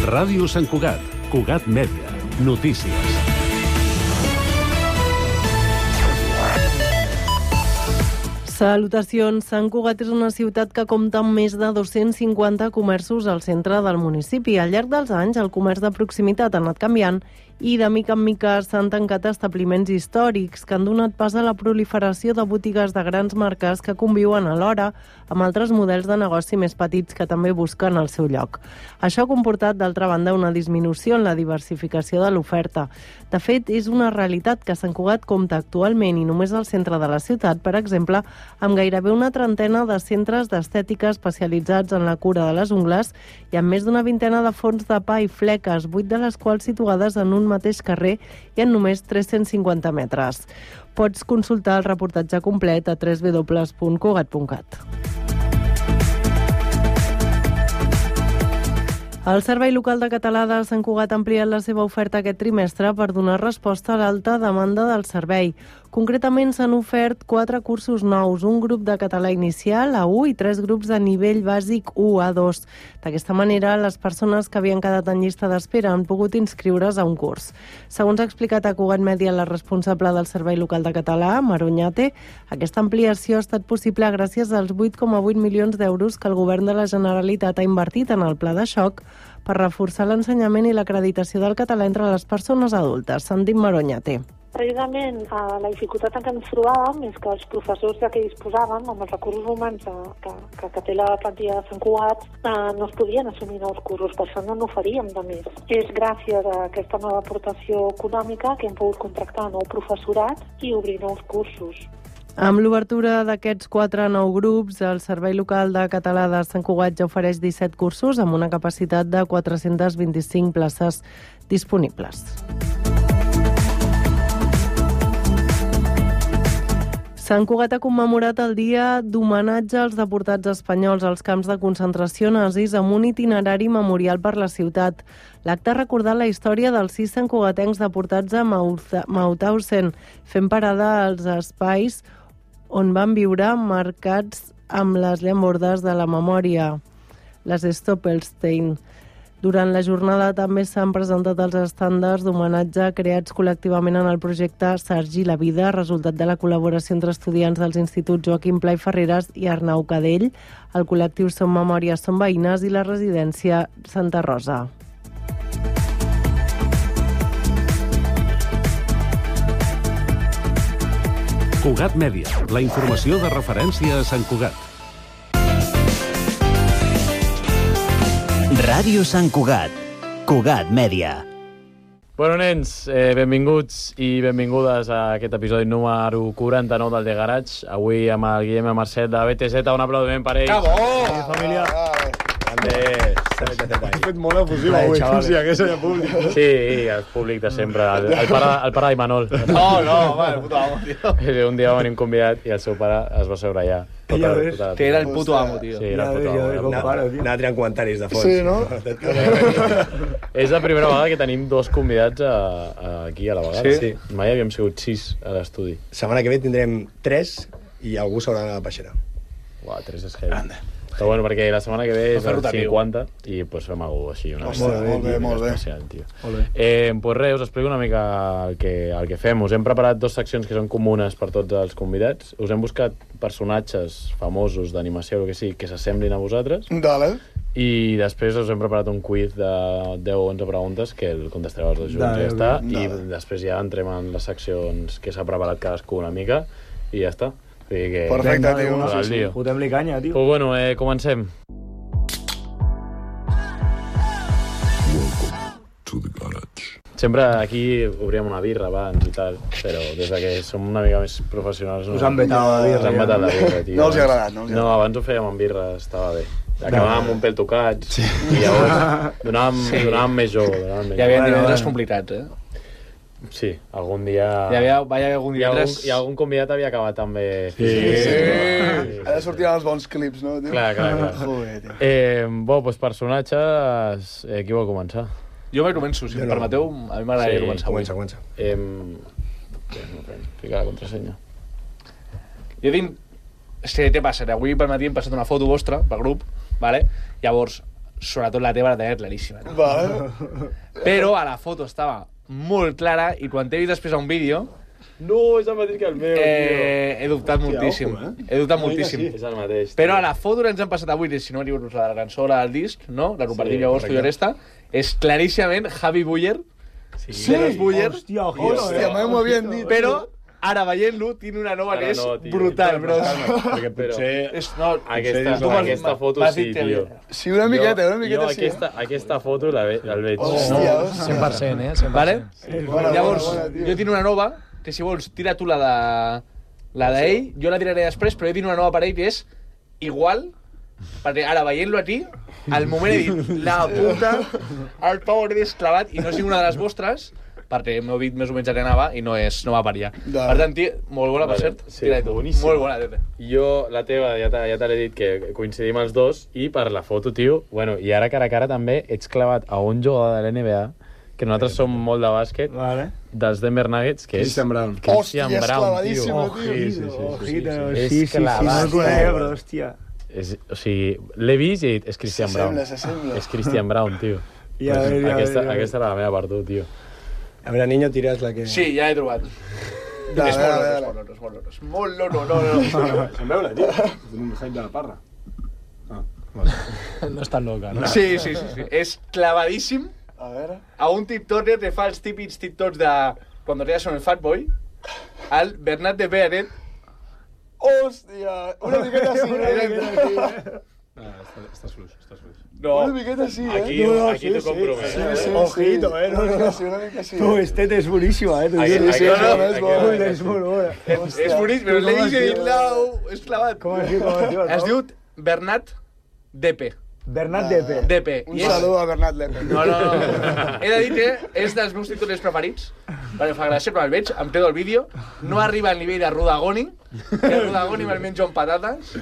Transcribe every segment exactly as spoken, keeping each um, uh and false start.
Ràdio Sant Cugat, Cugat Mèdia, notícies. Salutacions. Sant Cugat és una ciutat que compta amb més de dos-cents cinquanta comerços al centre del municipi. Al llarg dels anys, el comerç de proximitat ha anat canviant i de mica en mica s'han tancat establiments històrics que han donat pas a la proliferació de botigues de grans marques que conviuen alhora amb altres models de negoci més petits que també busquen el seu lloc. Això ha comportat, d'altra banda, una disminució en la diversificació de l'oferta. De fet, és una realitat que Sant Cugat compta actualment, i només al centre de la ciutat, per exemple, amb gairebé una trentena de centres d'estètica especialitzats en la cura de les ungles i amb més d'una vintena de forns de pa i fleques, vuit de les quals situades en un mateix carrer i en només tres-cents cinquanta metres. Pots consultar el reportatge complet a w w w punt cugat punt cat. El Servei Local de Català de Sant Cugat ha ampliat la seva oferta aquest trimestre per donar resposta a l'alta demanda del servei. Concretament s'han ofert quatre cursos nous, un grup de català inicial A u i tres grups de nivell bàsic u A dos. D'aquesta manera, les persones que havien quedat en llista d'espera han pogut inscriure's a un curs. Segons ha explicat a Cugat Mèdia la responsable del Servei Local de Català, Maroñate, aquesta ampliació ha estat possible gràcies als vuit coma vuit milions d'euros que el Govern de la Generalitat ha invertit en el pla de xoc per reforçar l'ensenyament i l'acreditació del català entre les persones adultes. Sentim Maroñate. Precisament, eh, la dificultat en què ens trobàvem és que els professors de què disposàvem, amb els recursos humans que, que, que té la plantilla de Sant Cugat, eh, no es podien assumir nous cursos, per això no n'oferíem de més. És gràcies a aquesta nova aportació econòmica que hem pogut contractar nou professorat i obrir nous cursos. Amb l'obertura d'aquests quatre nous grups, el Servei Local de Català de Sant Cugat ja ofereix disset cursos amb una capacitat de quatre-cents vint-i-cinc places disponibles. Sant Cugat ha commemorat el dia d'homenatge als deportats espanyols als camps de concentració nazis amb un itinerari memorial per la ciutat. L'acte ha recordat la història dels sis santcugatencs deportats a Mauthausen, fent parada als espais on van viure marcats amb les llambordes de la memòria, les Stoppelstein. Durant la jornada també s'han presentat els estàndards d'homenatge creats col·lectivament en el projecte Sargi la Vida, resultat de la col·laboració entre estudiants dels instituts Joaquim Pla i Ferreres i Arnau Cadell, el col·lectiu Som Memòria Som Veïnes i la residència Santa Rosa. Cugat Mèdia, la informació de referència a Sant Cugat. Ràdio Sant Cugat, Cugat Mèdia. Bueno, nens, eh, benvinguts i benvingudes a aquest episodi número quaranta-nou del The Garage. Avui amb el Guillem i el Marcet de B T Z, un aplaudiment per ells. Que bo! Sí, família. Grande. Has fet molt efusiu avui, com si hi hagués allà públic. Sí, el públic de sempre, el, el pare, el pare d'Imanol. No, no, home, el puto amo, tio. Un dia va venir un convidat i el seu pare es va seure allà. Ja ves, que era el puto amo, tio. Sí, era el puto amo. Anava triant comentaris de fons. Sí, no? És la primera vegada que tenim dos convidats a, a, aquí a la vegada. Sí? Sí. Mai havíem sigut sis a l'estudi. Setmana que ve tindrem tres i algú s'haurà d'anar a la peixera. Uau, tres és heavy. Però bueno, perquè la setmana que ve és el cinquanta i pues fem alguna cosa així. Una Molt bé, molt bé, molt bé. Especial, tio. Eh, pues res, us explico una mica el que, el que fem. Us hem preparat dues seccions que són comunes per tots els convidats. Us hem buscat personatges famosos d'animació o el que sigui que s'assemblin a vosaltres. Dale. I després us hem preparat un quiz de deu o onze preguntes que el contestareu els dos junts Dale, i ja està. dale. I després ja entrem en les seccions que s'ha preparat cadascú una mica i ja està. Que... Perfecte, tio. No, sí, sí. Fotem-li canya, tio. Pues bueno, eh, comencem. Sempre aquí obríem una birra abans i tal, però des que som una mica més professionals... Us han vetat la birra. Us han vetat la birra, tio. No els hi ha agradat, no els hi ha No, abans ho fèiem amb birra, estava bé. Acabàvem un pèl tocats i llavors donàvem, donàvem més joc. Donàvem més Hi havia joc. divendres complicats, eh? Sí, algun dia... Hi havia, va haver algun I algun, divendres... I algun convidat havia acabat també... Sí, sí. Ara sortiran els bons clips, no, tio? Clar, clar, clar. Joder, tio. Eh, bo, doncs personatges... Eh, qui vol començar? Jo me començo, si em permeteu, a mi m'agradaria Sí, començar avui. Comença, comença. Eh, què, no fem? Fica la contrasenya. Jo tinc... És que què passa? Avui pel matí hem passat una foto vostra per grup, vale? Llavors, sobretot la teva la tenia claríssima. No? Vale. Però a la foto estava molt clara i quan t'he vist després a un vídeo No, és el mateix que el meu, eh, he dubtat Hòstia, moltíssim. ojo, eh? He dubtat Una mica moltíssim. sí. És el mateix. tio. Però a la foto que ens han passat avui, si no m'he equivocat, la cançó la del disc, no? La compartim Sí, llavors tu i correcte. Oresta, és claríssimament Javi Buller, Sí. de los Buller, Hòstia, ojito, Hòstia, mai m'ho havien dit. però ara veient-lo tiene una nova Ara que és no, tio. brutal, bro. Perquè Però- potser... És, no, Aquesta, tu m'has- aquesta foto m'has sí, dit que- tio. Sí, una miqueta, una miqueta jo sí. aquesta, aquesta foto la ve, el veig. Hòstia, hòstia. cent per cent, eh? cent per Vale? cent. Bona, Llavors, bona, bona, tio. jo tinc una nova, que si vols, tira tu la de la d'ell, jo la tiraré després, però jo tinc una nova per ell que és igual, perquè ara veient-lo a ti, al moment he dit, la puta, el Power és clavat, i no és ninguna de les vostres, perquè m'heu dit més o menys a què anava i no, és, no va per allà. Ja. Per tant, tio, molt bona, per Vale, cert. sí, Tira-hi tu. boníssima. Molt bona, tete. Jo, la teva, ja te, ja te l'he dit que coincidim els dos, i per la foto, tio, bueno, i ara cara a cara també ets clavat a un jugador de l'N B A, que nosaltres som molt de bàsquet, Vale. dels Denver Nuggets, que és Christian Brown. Christian Hòstia, és Brown, clavadíssim, tio. tio. Sí, sí, sí, sí, Ojito, sí, sí, sí. sí, És sí, no clavat, el conec, tio. però, hòstia. És, o sigui, l'he vist i he dit, és Christian Brown. S'assembla, s'assembla. És Christian Brown, tio. I a veure, i a aquesta, veure, i a aquesta era la meva per tu, tio. A veure, niño, tiras la que... Sí, ja he trobat. Dale, és molt dale, loro, és dale. molt loro, és molt loro. És molt loro, no, no, no. Se'n veure, tio? Tenim un hype de la parra. Ah, vale. No és tan loca, no? Sí, sí, sí, sí. És clavadíssim. A veure... A un TikToker te fa els típics TikToks de cuando te son el Fatboy, al Bernat de Peret. Hòstia, una miqueta sí, una miqueta sí. Ah, estàs, estàs fluix, estàs fluix. No, Una miqueta sí, eh? Aquí, No, no, aquí t'ho compro més. Sí, eh? sí, Ojito, sí. eh, no, Una mica no. sí, una mica sí. Tu, Estete és boníssima, eh? Aquí- Sí, sí, aquí- no, és aquí- bona. Ui, és molt bona. és, és boníssim, però l'he vist i he dit, lau, és clavat. Com es diu, com es diu? el Es nom? diu Bernat D P. Bernat Depe. D P. Un I és... saludo a Bernat Lepe. No, no, no. He de dir que és dels meus TikTokers preferits, perquè em fa gràcia, però el veig, em quedo el vídeo, no arriba al nivell de Rudagoni, que el Rudagoni me'l menjo amb patates,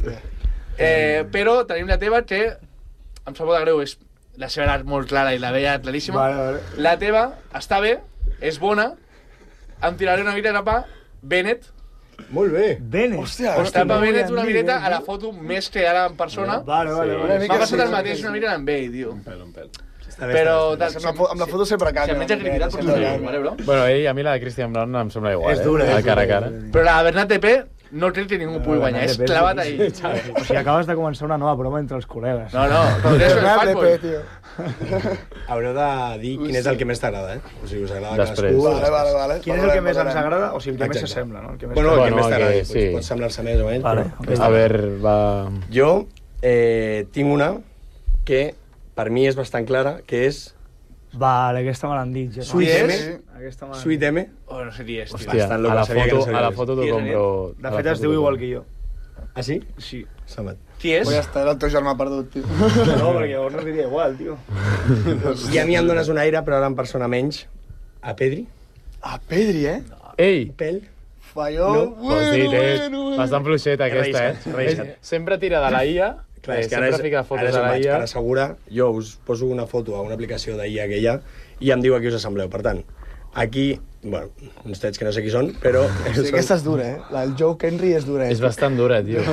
eh, però tenim la teva que, em sap molt de greu, és la seva era molt clara i la veia claríssima. Vale, vale. La teva està bé, és bona, em tiraré una mica cap a Bennett, Molt bé. Bene. Hòstia, Està hòstia. pa no Bennett volíem una dir, miqueta eh, a la tio? foto més que ara en persona. Vale, vale, Una vale. mica M'ha passat sí, el una mateix mica una mica amb ell, tio. Un pèl, un pèl. Està bé, Però està bé. de- Amb la, fo- amb la foto sempre Si canvia. em menja criticat, però sempre sí, canvia. vale, bro? Bueno, ell, a mi la de Christian Brown em sembla igual, És eh? dura, A és cara a dura. cara. Però la Bernat T P no crec que ningú pugui guanyar, és clavat ahí. O sigui, acabes de començar una nova broma entre els col·legues. No, no, però és el Bernat Lepe, Fatboy. tio. Haureu de dir quin és el que més t'agrada, eh? O sigui, us agrada Després. cadascú. Vale, vale, vale. Quin és el que més ens Parlarem. agrada? O sigui, el que més Exacte. s'assembla, no? El que més Bueno, el que Bueno, més el t'agrada. que- sí. Pot semblar-se més o menys. Vale, però- ok. A veure, va... Jo eh, tinc una que per mi és bastant clara, que és Vale, aquesta me l'han dit. Ja. Sweet Qui M. és? Aquesta me l'han Sweet dit. M. Oh, no sé qui és, tio. Hòstia, Bastant a loca, la sabia que no foto, sabia a la res. foto t'ho Qui és compro... De fet, es diu igual que jo. Ah, sí? Sí. Samat. Qui és? Pues ja està, era el teu germà perdut, tio. No, perquè llavors no diria igual, tio. I a mi em dones un aire, però ara en persona menys. A Pedri. A Pedri, eh? Ei! Pèl. Falló. No, Bueno, Pues sí, té bueno, bueno. bastant fluixeta aquesta, eh? Reisat, reisat. És- Sempre tira de la I A, Clar, eh, és que ara sempre és, fica ara fotos és de on la vaig I A. per assegurar. Jo us poso una foto a una aplicació d'I A aquella i em diu a qui us assembleu. Per tant, aquí, bueno, uns trets que no sé qui són, però... O sigui, aquesta és dura, eh? La del Joe Henry és dura, eh? És bastant dura, tio.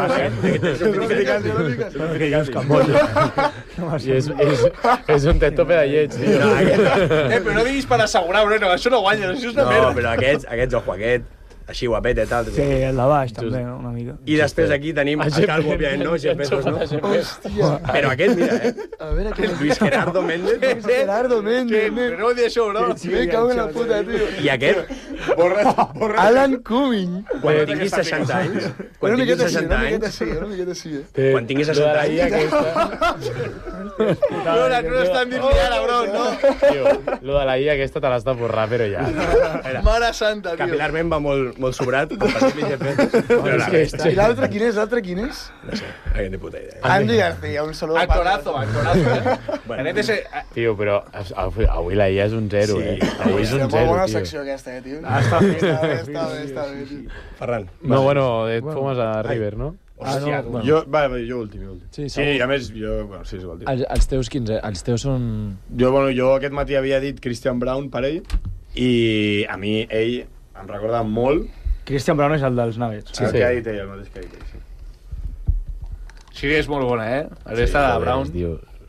Bueno, que jo és Camboya. I és, és, és un tet tope de lleig, tio. No, aquest... Eh, però no diguis per assegurar, bro, no, això no guanya, això és una no merda. però aquests, aquests, ojo, aquest, així guapet i tal. Sí, el de baix, també, no? Una mica. I després aquí tenim A el Calvo, òbviament, no? Jeff Bezos, no? Hòstia. Però aquest, mira, eh? A veure, què Luis Gerardo Méndez. Luis Gerardo Méndez, Que, nen. però no vull dir això, bro. Me cago en la puta, tio. I aquest, Alan Cumming. quan tinguis seixanta anys... Una Quan tinguis miqueta sí, seixanta una miqueta anys... sí, una miqueta sí, eh? Té- Quan tinguis lo de seixanta la I A anys... aquesta... No, no, no estan dient ni ara, bro, no. Tio, lo de la I A aquesta te l'has de borrar, però ja. Mare santa, tio. Capilarment va molt, molt sobrat, compartir-li Jeff Bezos. Però la resta... I l'altre quin és? L'altre quin és? No sé, aquest ni puta idea. Andy García, un saludo. Actorazo, actorazo, eh? Bueno. Aquest és... Tio, però avui, avui la I A és un zero, Sí. eh? Avui és un Molt zero, bona tio. secció aquesta, eh, tio? Ah, està bé, Està bé, està bé, està bé, tio. Ferran. No, bueno, et fumes a River, no? Ah, no, bueno. Jo, va, va, jo últim, jo últim. Sí, sí, segur. a més, jo... Bueno, sí, és igual, tio. Els, els teus quins, els teus són... Jo, bueno, jo aquest matí havia dit Christian Brown per ell i a mi ell em recorda molt Christian Brown és el dels Nuggets. el que ha dit ell, el mateix que ha dit ell, sí. Sí, és molt bona, eh? Aquesta de joder, Brown. Tio,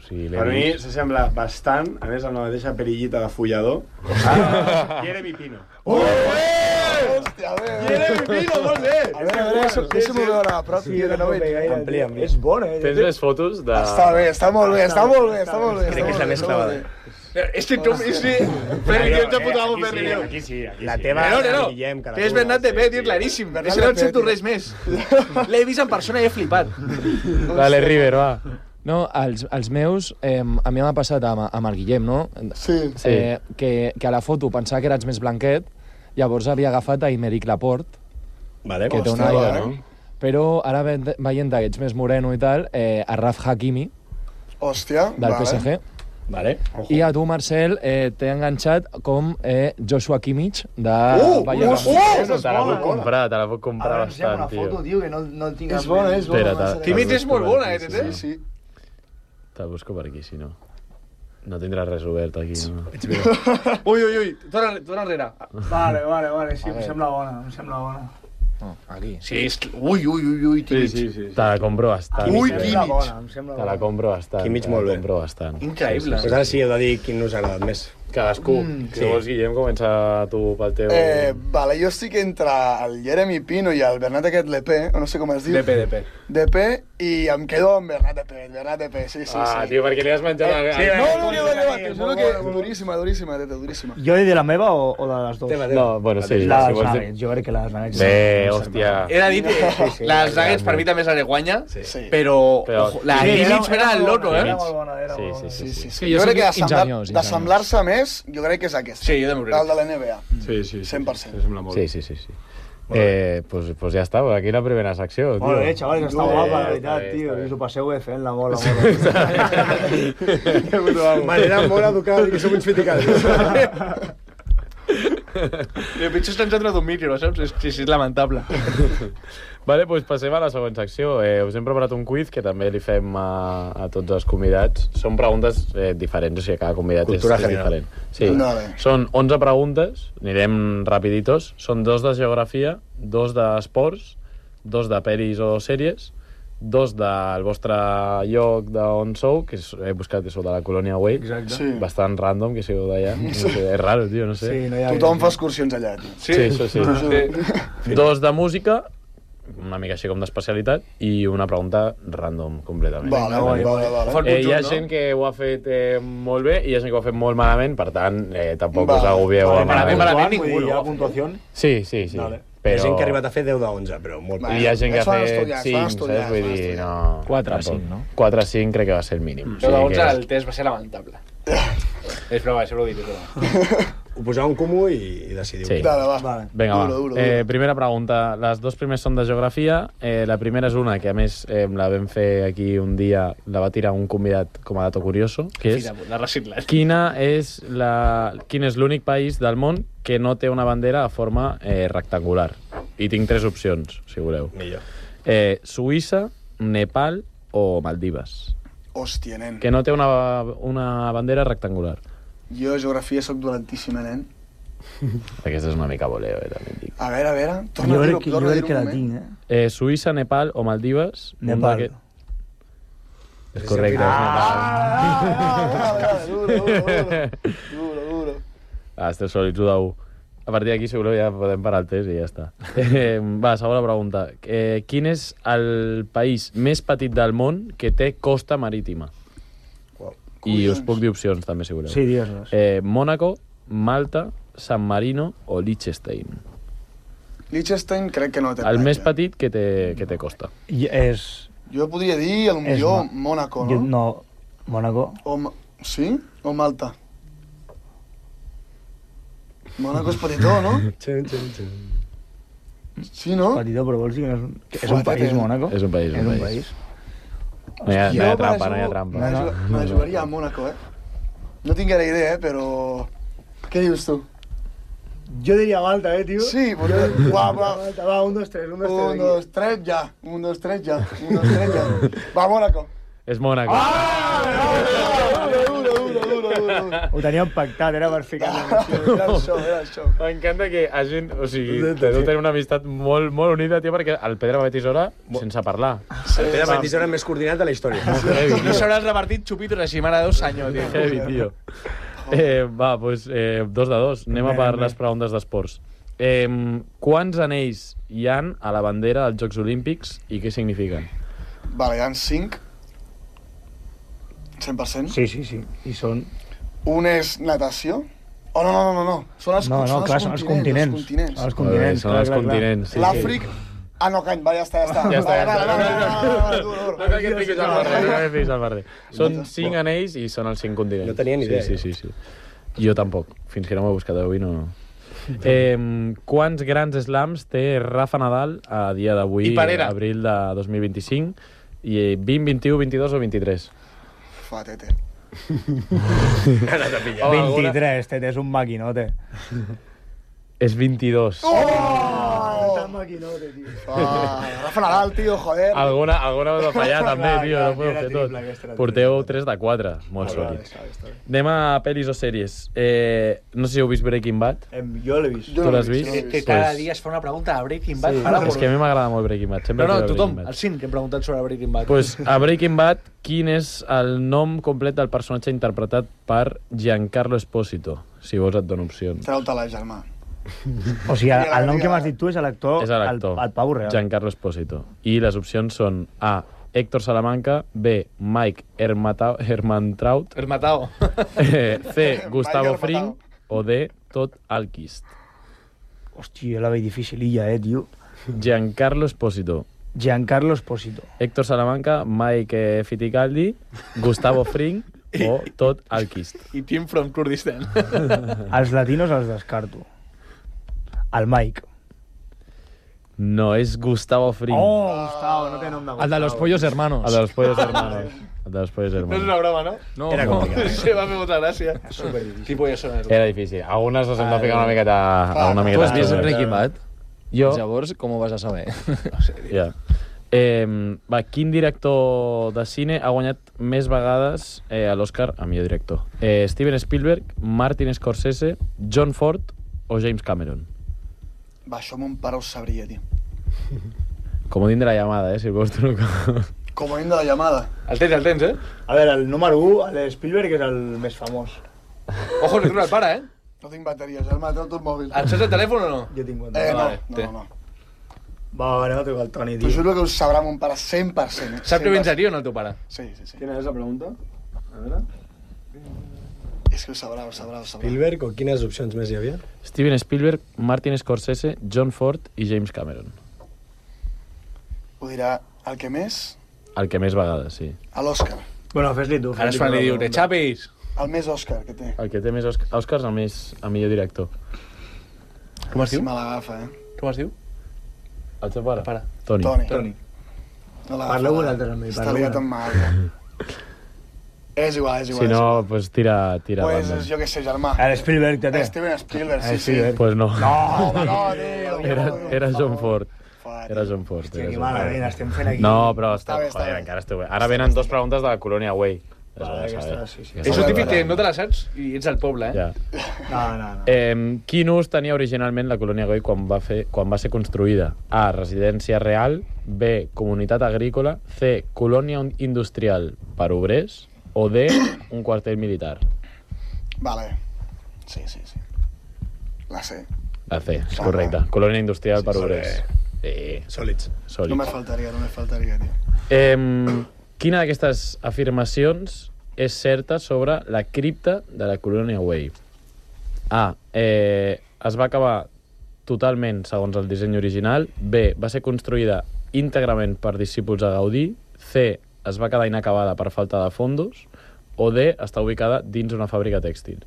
sigui, l'he Per mi vist. s'assembla bastant, a més, amb la mateixa perillita de follador. Ah, Jeremy Pino. Oh! Hòstia, a veure. Jeremy Pino, molt bé! A veure, a veure, deixa'm-ho veure a prop, tio, que no veig. Amplia, amplia. És bona, eh? Tens les fotos de... Està bé, està molt bé, està molt bé, està molt bé. Crec que és la més clavada. Este Tom, este... Ferri, tío, te puto amo, Ferri, tío. Aquí sí, aquí sí. La teva, No, no, no. Guillem, que la Que és tua. Bernat de P, tio, claríssim. Ese no en sento res més. L'he vist en persona i he flipat. Dale, River, va. No, els, els meus, eh, a mi m'ha passat amb, amb el Guillem, no? Sí. Eh, que, que a la foto pensava que eres més blanquet, llavors havia agafat a Imeric Laporte, Vale. que té un Hòstia, aire, eh? no? Però ara ve- veient que ets més moreno i tal, eh, a Raf Hakimi, Hòstia, del vale. P S G, Vale. i a tu, Marcel, eh, t'he enganxat com eh, Joshua Kimmich, de Uh, Bayern uh, Múnich. uh! Te la puc comprar, te la puc comprar bastant, tio. tio, que no, no el tinc... És bona, és bona. Espera, ta- Kimmich és molt bona, eh, Sí, Tete? Sí, sí. Te busco per aquí, si no. No tindràs res obert aquí, no? Ui, ui, ui, torna, torna enrere. Vale, vale, vale, sí, em sembla bona, em sembla bona. No, aquí. Sí, és... Ui, ui, ui, ui, Kimmich. Sí, sí, sí. Te la compro bastant. Ui, tio. Kimmich. Bona, em sembla Te la bona. compro bastant. Kimmich te la molt bé. compro bastant. Increïble. Pues ara sí, heu de dir quin us ha agradat més. Cadascú. Mm, Si vols, Guillem, comença tu pel teu... Eh, vale, jo estic entre el Jeremy Pino i el Bernat aquest Lepé, o no sé com es diu. D P, D P. D P, i em quedo amb Bernat Lepé, Bernat Lepé, sí, sí, Ah, sí. tio, perquè li has menjat... Eh, el- no, no, no, no, no, sí, t'ho juro que duríssima, duríssima, teta, duríssima. Jo he de dir la meva o, o de les dues? Teva, teva. No, bueno, sí. La si dels vols... Nuggets, jo crec que la dels Nuggets. Bé, hòstia. He de dir que les Nuggets per mi també se les guanya, Sí. però, Però- ojo, la Sí, Kimmich era- era el era loco, bona, eh? Era molt bona, era Sí, molt sí, bona. sí. sí. Sí, que jo jo crec soc que d'assemblar- ingeniós, d'assemblar-se més, jo crec que és aquest. Sí, jo també ho crec. El de la N B A. Sí, sí, sí. cent per cent. Sí, sembla molt. Sí, sí, sí. sí. Eh, pues, pues ja està, aquí la primera secció, tio. Molt bé, xavals, està Bé, guapa, la està veritat, bé, tio. està bé. I us ho passeu bé fent-la, mola, mola. Manera molt educada i que som uns fiticals. El pitjor és que ens ha entrat un micro, saps? És, sí, sí, és lamentable. Vale, doncs passem a la següent secció. Eh, us hem preparat un quiz que també li fem a, a tots els convidats. Són preguntes eh, diferents, o sigui, cada convidat és, Cultura és general. diferent. Sí. Vale. Són onze preguntes, anirem rapiditos. Són dos de geografia, dos d'esports, dos de pel·lis o sèries, dos del vostre lloc d'on sou, que és, he buscat que sou de la colònia Güell. Exacte. Sí. Bastant random, que sigueu d'allà. No sé, és raro, tio, no sé. Sí, no hi ha... Tothom fa excursions allà, tio. Sí, això sí. Sí. Dos de música, una mica així com d'especialitat, i una pregunta random, completament. Vale, vale, vale. vale. Fa el Eh, hi ha conjunt, gent que ho ha fet eh, molt bé i hi ha gent que ho ha fet molt malament, per tant, eh, tampoc Vale. us agobieu Vale, amb malament, malament. malament Vull dir, ningú, hi ha no? puntuació? Sí, sí, sí. Vale. Hi ha Però... gent que ha arribat a fer deu d'onze, però molt I hi ha gent que Es ha van fet estudiar, es van cinc, estudiar, saps? Vull es van dir, estudiar. no... quatre a tampoc. cinc, no? quatre a cinc crec que va ser el mínim. O Però sigui onze que... el test va ser lamentable. És broma, això ho dic, és broma. Ho poseu en comú i, i decidiu. Sí. Dale, va. Vale. Vinga, va. Duro, duro, Eh, duro. primera pregunta. Les dos primers són de geografia. Eh, la primera és una que, a més, eh, la vam fer aquí un dia, la va tirar un convidat com a dato curioso, que és Fina, la reciclat. quina és la, quin és l'únic país del món que no té una bandera a forma eh, rectangular. I tinc tres opcions, si voleu. Millor. Eh, Suïssa, Nepal o Maldives. Hòstia, nen. Que no té una, una bandera rectangular. Jo a geografia sóc dolentíssima, nen. Aquesta és una mica voleo, eh, també et dic. A veure, a veure, torna Jo a crec dir-ho, que, jo torna a crec dir-ho que un la moment. tinc, eh? Eh, Suïssa, Nepal o Maldives. un Nepal. d'aquest- És correcte, és Ah, Nepal. vale, vale, duro, duro, duro. Duro, duro. Ah, esteu solits, u d'un. A partir d'aquí, si voleu, ja podem parar el test i ja està. Eh, va, segona pregunta. Eh, quin és el país més petit del món que té costa marítima? Wow. I us Collons. puc dir opcions, també, si voleu. Sí, digues-les. Eh, Mònaco, Malta, San Marino o Liechtenstein. Liechtenstein crec que no té El més platja. petit que té, que té costa. I és... Jo podria dir, a lo És millor, Ma- Mónaco, Jo, no? no, Mónaco. O, Ma- sí? O Malta? Mónaco és petitó, no? Txun, txun, txun. Sí, no? Petitó, però vols dir que no és un... Que és un Fuerte, país, eh? Mónaco? És un país, És un un país. país. No hi ha, no hi Jo ha per trampa, això no hi ha trampa. Me la No, ju- me la jugaria a Mónaco, eh? No tinc gaire idea, eh, però... Què dius tu? Jo diria Malta, eh, tio? Sí, perquè... Uau, uau. Malta, va, un, dos, tres, un, dos, tres. Un, dos, tres, ja. Un, dos, tres, ja. Un, dos, tres, ja. Va, Mónaco. És Mònaco. Ah! Duro, duro, duro, duro, Ho teníem pactat, era per ficar Era el show, era el show. M'encanta que hagin... O sigui, deu tenir una amistat molt, molt unida, tio, perquè el Pedro va tisora sense parlar. El Pedro va tisora més coordinat de la història. No s'hauràs repartit xupitos així, mare de dos anys, tio. Heavy, tio. Eh, va, doncs, eh, dos de dos. Anem a per les preguntes d'esports. Eh, quants anells hi han a la bandera dels Jocs Olímpics i què signifiquen? Vale, hi ha cinc. cent per cent. Sí, sí, sí. I són... Un és natació. Oh, no, no, no, no, no. Són els, No, no, són clar, els són els continents. continents. Els Els continents, Són clar, els clar, clar. continents. Sí, L'Àfric... Ah, no, cany, va, ja està, ja està. Ja està, ja Vale, està. vale, vale, vale, vale, dur, dur. No cal que et fiquis al barrer, no cal que et fiquis al barrer. Són cinc anells i són els cinc continents. No tenia ni idea. Sí, sí, sí, sí. Jo tampoc. Fins que no m'ho he buscat avui, no... Eh, quants grans slams té Rafa Nadal a dia d'avui, I Parera. abril de dos mil vint-i-cinc? I vint, vint-i-u, vint-i-dos o vint-i-tres? Fa, tete. vint-i-tres, tete, és un maquinote. És vint-i-dos. Tan maquinote, tio. Ah, Rafa Nadal, tio, joder. Alguna, alguna us ha fallat, també, Clar, tio, clar, no podeu era fer triple, tot. aquesta era Porteu triple. tres de quatre, molt Vale, sòlids. està bé, està bé. Anem a pel·lis o sèries. Eh, no sé si heu vist Breaking Bad. Em, jo l'he vist. Jo Tu no l'has l'he vist? jo no l'he Que vist. cada Pues- dia es fa una pregunta a Breaking Bad. Sí, para És que a mi m'agrada molt Breaking Bad. Sempre No, no, veure tothom, Breaking Bad. els cinc que hem preguntat sobre Breaking Bad. Pues, a Breaking Bad, quin és el nom complet del personatge interpretat per Giancarlo Esposito? Si vols et dono opcions. Treu-te la, germà. O sigui, el, el nom que m'has dit tu és l'actor... És l'actor, El, el pavo real. Giancarlo Esposito. I les opcions són A. Héctor Salamanca, B. Mike Hermatau, Hermantraut, Hermatao. eh, C. Gustavo Hermatau. Fring o D. Todd Alquist. Hòstia, jo la veig dificililla, eh, tio. Giancarlo Esposito, Giancarlo Esposito. Héctor Salamanca, Mike Fiticaldi, Gustavo Fring o Todd Alquist. I Team from Kurdistan. Els latinos els descarto. El Mike. No, és Gustavo Fring. Oh, Gustavo, no té nom de Gustavo. El de los pollos hermanos. El de los pollos hermanos. El de los pollos No és hermanos. una broma, no? No, Era no. complicat. Sí, va fer molta gràcia. Tipo, ja sona. Era difícil. Algunes les hem de ficar una miqueta... a una Tu miqueta has vist xungues. Breaking Bad? Jo, Llavors, com ho vas a saber? ja. Eh, va, quin director de cine ha guanyat més vegades eh, a l'Oscar a millor director? Eh, Steven Spielberg, Martin Scorsese, John Ford o James Cameron? Va, això mon pare ho sabria, tio. Comodín de la llamada, eh, si vols trucar. Com a de la llamada. El tens, el tens, eh? A veure, el número u, l'Spielberg, és el més famós. Ojo, que truca el pare, eh? No tinc bateria, germà, treu tu el mòbil. Et saps el telèfon o no? Jo tinc un... Eh, no, Vale, no, té. no, no. Va, anem a trucar el Toni, T'ho tio. juro que ho sabrà mon pare cent per cent. Eh? Sap que cent per vens a cent. dir o no el teu pare? Sí, sí, sí. Quina és la pregunta? A veure... És que ho sabrà, ho sabrà, ho sabrà. Spielberg, o quines opcions més hi havia? Steven Spielberg, Martin Scorsese, John Ford i James Cameron. Ho dirà el que més, El que més vegades, sí. a l'Òscar. Bueno, fes-li tu. Ara es fan i diu, te xapis. El més Òscar que té. El que té més Osc- Oscars, el més a millor director. Com es Si diu? me l'agafa, eh? Com es diu? El teu pare? Pare. Toni. Toni. Toni. No l'agafa. Parleu vosaltres amb ell, Està parleu liat amb mal. És igual, és igual. Si és no, igual. pues tira, tira Pues, banda. jo què sé, germà. El Spielberg, tete. Steven Spielberg, El sí, sí. Spielberg. Pues no. No, home, no, tio. Era, era John Ford. Fora, Era tio. John Ford. Hòstia, era que John Ford. malament, estem fent aquí. No, però està, Està bé, està joder, bé. encara esteu bé. Ara venen dos preguntes de la Colònia Way. Vale, aquesta, sí, sí. És un típic que no te la saps i ets al poble, eh? Ja. No, no, no. Eh, quin ús tenia originalment la Colònia Güell quan va, fer, quan va ser construïda? A. Residència real. B. Comunitat agrícola. C. Colònia industrial per obrers. O D. Un quartel militar. Vale. Sí, sí, sí. La sé. La C, és correcte. Colònia industrial per Sí, obrers. Sí, Sòlids. sòlid. No me faltaria, no me faltaria, tio. Eh, quina d'aquestes afirmacions és certa sobre la cripta de la Colònia Güell? A. Eh, es va acabar totalment segons el disseny original. B. Va ser construïda íntegrament per discípuls de Gaudí. C. Es va quedar inacabada per falta de fondos. O D. Està ubicada dins una fàbrica tèxtil.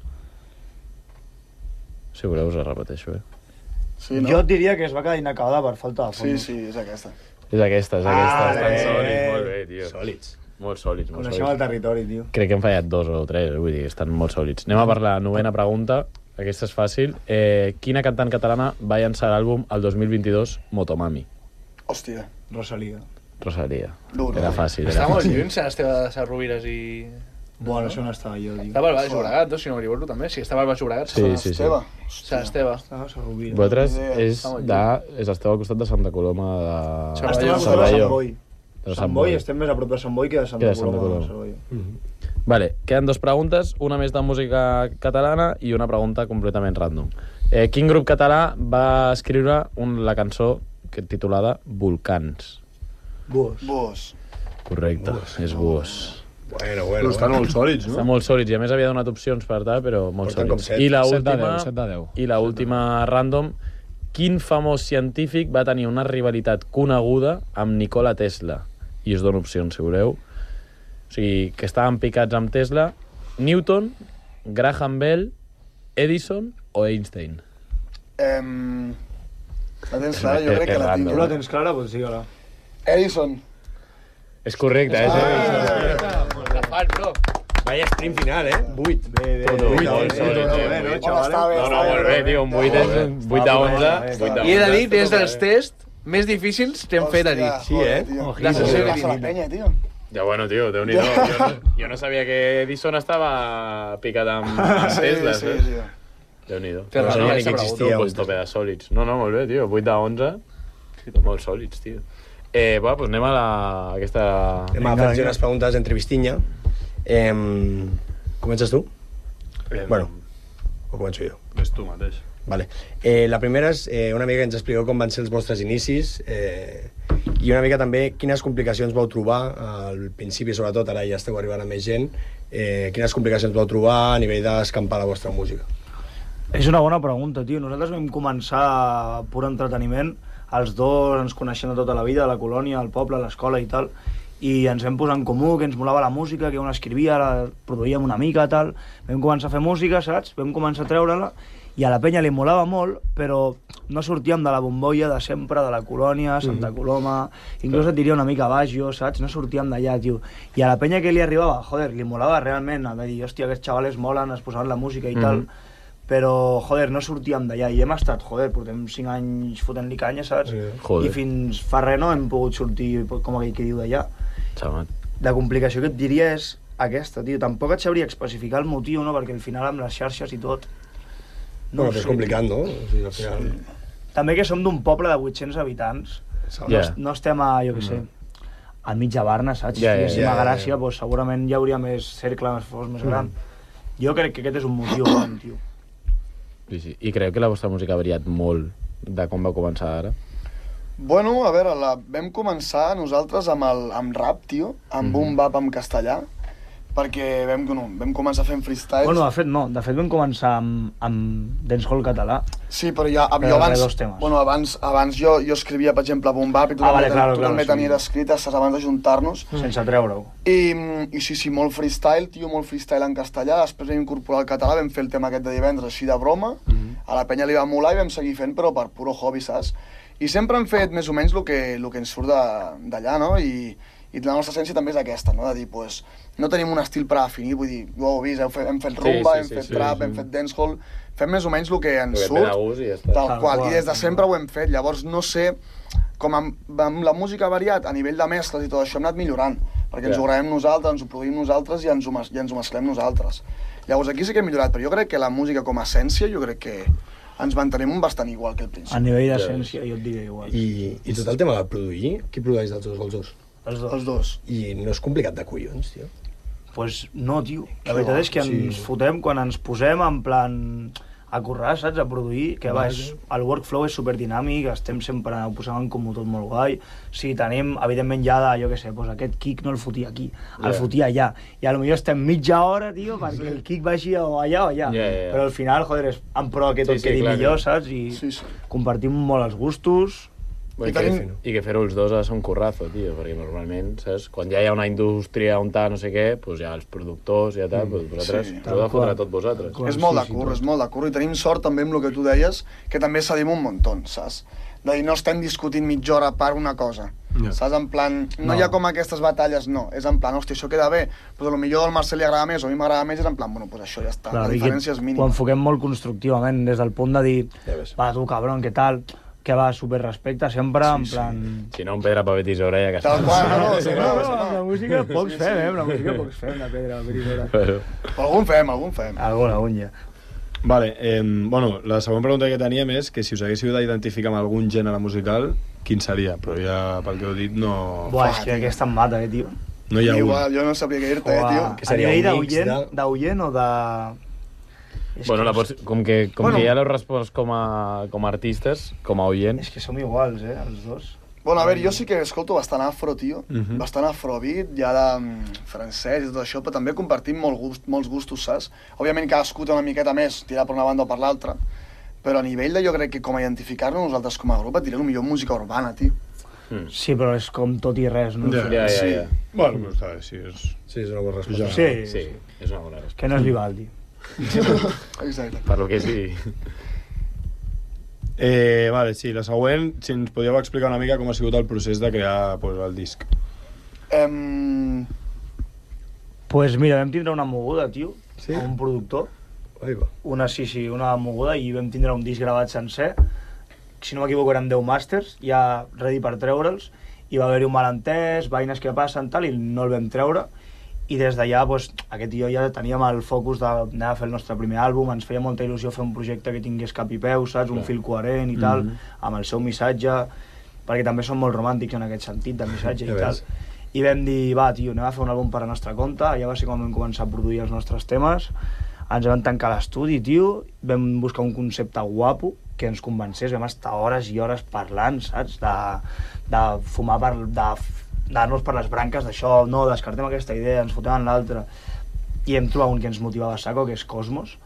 Si voleu us la repeteixo, eh? Sí, no? Jo et diria que es va quedar inacabada per falta de Sí, fons. sí, és aquesta. És aquesta, és aquesta. Ah, Estan bé. sòlids, molt bé, tio. Sòlids. Molt sòlids, molt Coneixem el sòlids. territori, tio. Crec que hem fallat dos o tres, vull dir, estan molt sòlids. Anem a per la novena pregunta. Aquesta és fàcil. Eh, quina cantant catalana va llançar l'àlbum el dos mil vint-i-dos Motomami? Hòstia. Rosalia. Rosalia. Dur, Era no? fàcil, Està era molt fàcil. lluny, les teves Rovires i... Bueno, això no estava jo, tio. Estava al Baix Llobregat, no? Si no m'equivoco, també. Sí, estava al Baix Llobregat. Sí, sí, sí. Sant Esteve. Estava a Sarrovira. Vosaltres és, de, és esteu al costat de Santa Coloma de... Estem a costat de Sant Boi. De Sant Boi, estem més a prop de Sant Boi que de Santa Coloma. Mm-hmm. Vale, queden dues preguntes, una més de música catalana i una pregunta completament random. Eh, quin grup català va escriure un, la cançó que titulada Volcans? Buos. Buos. Correcte, Buos, és no. Buos. Bueno, bueno. Però estan molt sòlids, no? Estan molt sòlids, i a més havia donat opcions per tal, però molt Porten com sòlids. set. I la set de última, deu, set de deu. I la última random, quin famós científic va tenir una rivalitat coneguda amb Nikola Tesla? I us dono opcions, si voleu. O sigui, que estaven picats amb Tesla, Newton, Graham Bell, Edison o Einstein? Em... La tens clara? Jo crec que la tinc. Tu la tens clara? Pues digue-la. Edison. És correcte, és Edison. La fan, bro. Vaya sprint final, eh? vuit. Bé, bé, Tot, bé. molt sòlid, tio. Està bé, No, no, molt bé, tio, un vuit és un vuit de onze. I he de dir que és dels tests més difícils que hem fet aquí. Sí, eh? La sessió que Passa la penya, tio. Ja, bueno, tio, Déu-n'hi-do. Jo, no, jo no sabia que Edison estava picat amb, amb Tesla, Sí, saps? sí, sí. Déu-n'hi-do. Que No raro, sabia ni aquesta que existia un tope de sòlids. No, no, molt bé, tio. vuit de onze. Molt sòlids, tio. Eh, va, doncs anem a la... aquesta... Anem a fer unes preguntes d'entrevistinya. Eh, comences tu? Eh, Bueno, o començo jo? És tu mateix. Vale. Eh, la primera és eh, una mica que ens expliqueu com van ser els vostres inicis eh, i una mica també quines complicacions vau trobar al principi, sobretot ara ja esteu arribant a més gent, eh, quines complicacions vau trobar a nivell d'escampar la vostra música. És una bona pregunta, tio. Nosaltres vam començar pur entreteniment. Els dos ens coneixem de tota la vida, a la colònia, al poble, a l'escola i tal, i ens vam posar en comú que ens molava la música, que un escrivia, la produïem una mica, tal. Vam començar a fer música, saps? Vam començar a treure-la, i a la penya li molava molt, però no sortíem de la bombolla de sempre, de la colònia, Santa Coloma, inclús et diria una mica baix jo, saps? No sortíem d'allà, tio. I a la penya que li arribava, joder, li molava realment, a dir, hòstia, aquests xavales molen, es posaven la música i tal, però, joder, no sortíem d'allà, i hem estat, joder, portem cinc anys fotent-li canya, saps? Joder. I fins fa res no hem pogut sortir, com aquell que diu, d'allà. Xamat. La complicació que et diria és aquesta, tio. Tampoc et sabria especificar el motiu, no? Perquè al final amb les xarxes i tot... No bueno, però és complicat, no? O sigui, al final... També que som d'un poble de vuit-cents habitants, no, Yeah. no estem a, jo què sé, al mig de Barna, saps? Yeah, Si yeah, estiguéssim yeah, a yeah. Gràcia, doncs segurament hi hauria més cercle, més fos, més gran. Jo crec que aquest és un motiu, gran, tio. Sí, sí. I creu que la vostra música ha variat molt de com va començar ara? Bueno, a veure, la, vam començar nosaltres amb, el, amb rap, tio, amb Mhm. un bap en castellà, perquè vam, no, vam començar fent freestyles. Bueno, de fet no, de fet vam començar amb, amb dancehall català. Sí, però ja, Però jo abans, res, dos temes. bueno, abans, abans jo, jo escrivia, per exemple, Boom Bap i tu Ah, també, vale, claro, tu claro, també sí. tenies escrites, saps, abans d'ajuntar-nos. Sense treure-ho. I, I sí, sí, molt freestyle, tio, molt freestyle en castellà. Després vam incorporar el català, vam fer el tema aquest de divendres així de broma. A la penya li va molar i vam seguir fent, però per puro hobby, saps? I sempre hem fet més o menys el que, el que ens surt de- d'allà, no? I, I la nostra essència també és aquesta, no? De dir, pues, no tenim un estil predefinit, vull dir, ho heu vist, heu fet, hem fet Sí, rumba, sí, hem sí, fet sí, trap, sí. hem fet dancehall, fem més o menys el que ens El que et ve de surt, gust i ja està. tal Tal qual, qual, i des de tal sempre qual. ho hem fet. Llavors, no sé, com amb, amb la música variat, a nivell de mescles i tot això, hem anat millorant, perquè ens Ja. ho gravem nosaltres, ens ho produïm nosaltres i ens ho, mes- i ens ho mesclem nosaltres. Llavors, aquí sí que hem millorat, però jo crec que la música com a essència, jo crec que ens mantenim bastant igual que al A principi. nivell d'essència, jo et diria igual. I, I tot el tema de produir, qui produeix dels dos, els dos? Els dos. Els dos. I no és complicat de collons, tio. Pues no, tio. La Que veritat va, és que ens sí. fotem quan ens posem en plan a currar, saps? A produir, que va, és, el workflow és superdinàmic, estem sempre posant en comú tot molt guai. Sí, tenim, evidentment, ja de, jo què sé, doncs aquest kick no el fotia aquí, el Ja. fotia allà. I potser estem mitja hora, tio, perquè el kick vagi o allà o allà. Ja, ja, ja. Però al final, joder, és en pro que tot Sí, sí, quedi clar, millor, clar. saps? I Sí, sí. compartim molt els gustos. I, I que, tenim- I que fer-ho els dos ha de ser un currazo, tio, perquè normalment, saps? Quan ja hi ha una indústria on tal, no sé què, doncs ja els productors i ja tal, doncs vosaltres Sí. heu de fotre tot vosaltres. Clar, És molt sí, de sí, curro, tot. és molt de curro. I tenim sort també amb el que tu deies, que també cedim un muntó, saps? De dir, no estem discutint mitja hora per una cosa. Ja. Saps? En plan, no, No. hi ha com aquestes batalles, no. És en plan, hòstia, això queda bé, però potser al Marcel li agrada més o a mi m'agrada més, és en plan, bueno, doncs això ja està, Clar, la i que diferència és ho mínima. enfoquem molt constructivament, des del punt de dir, Ja ves. va, tu, cabron, què tal? que va, super respecte, sempre, sí, en plan... Sí. Si no, un pedra, paper, tisora, ja que està. Tal qual, no, sí, no, no, amb la música pocs fem, eh? Amb la música pocs fem, la pedra, paper, tisora. Però... Algun fem, algun fem. Algun, algun, ja. Vale, eh, bueno, la segona pregunta que teníem és que si us haguéssiu d'identificar amb algun gènere musical, quin seria? Però ja, pel que heu dit, no... Buah, és que aquesta em mata, eh, tio. No hi ha un. Igual, jo no sabia què dir-te, eh, tio. Que seria a nivell d'oient o de... Bueno, la pots, com que, com bueno, que ja l'heu respost com a, com a artistes, com a oient... És que som iguals, eh, els dos. Bueno, a veure, jo sí que escolto bastant afro, tio. Uh -huh. Bastant afrobeat, ja de um, francès i tot això, però també compartim molt gust, molts gustos, saps? Òbviament cadascú té una miqueta més, tirar per una banda o per l'altra, però a nivell de jo crec que com a identificar-nos nosaltres com a grup, et diré millor música urbana, tio. Mm. Sí, però és com tot i res, no? Ja, ja, ja. Sí. ja. Bueno, però està bé, sí, és... Sí, és una bona resposta. Sí, sí, és una bona resposta. Que no és Vivaldi. Exacte. Per lo que sí. Eh, vale, sí, la següent, si ens podíeu explicar una mica com ha sigut el procés de crear pues, el disc. Um... Pues mira, vam tindre una moguda, tio, sí? a un productor. Ai, va. Una, sí, sí, una moguda, i vam tindre un disc gravat sencer. Si no m'equivoco eren deu màsters, ja ready per treure'ls, i va haver-hi un malentès, veïnes que passen, tal, i no el vam treure. I des d'allà, pues, aquest i jo ja teníem el focus d'anar a fer el nostre primer àlbum, ens feia molta il·lusió fer un projecte que tingués cap i peu, saps? Un fil coherent i tal, mm -hmm. amb el seu missatge, perquè també som molt romàntics en aquest sentit de missatge ja i tal. I vam dir, va, tio, anem a fer un àlbum per la nostra compte, allà va ser quan vam començar a produir els nostres temes, ens vam tancar a l'estudi, tio, vam buscar un concepte guapo, que ens convencés, vam estar hores i hores parlant, saps? De, de fumar per... de d'anar-nos per les branques d'això, no, descartem aquesta idea, ens fotem en l'altra. I hem trobat un que ens motivava a saco, que és Cosmos,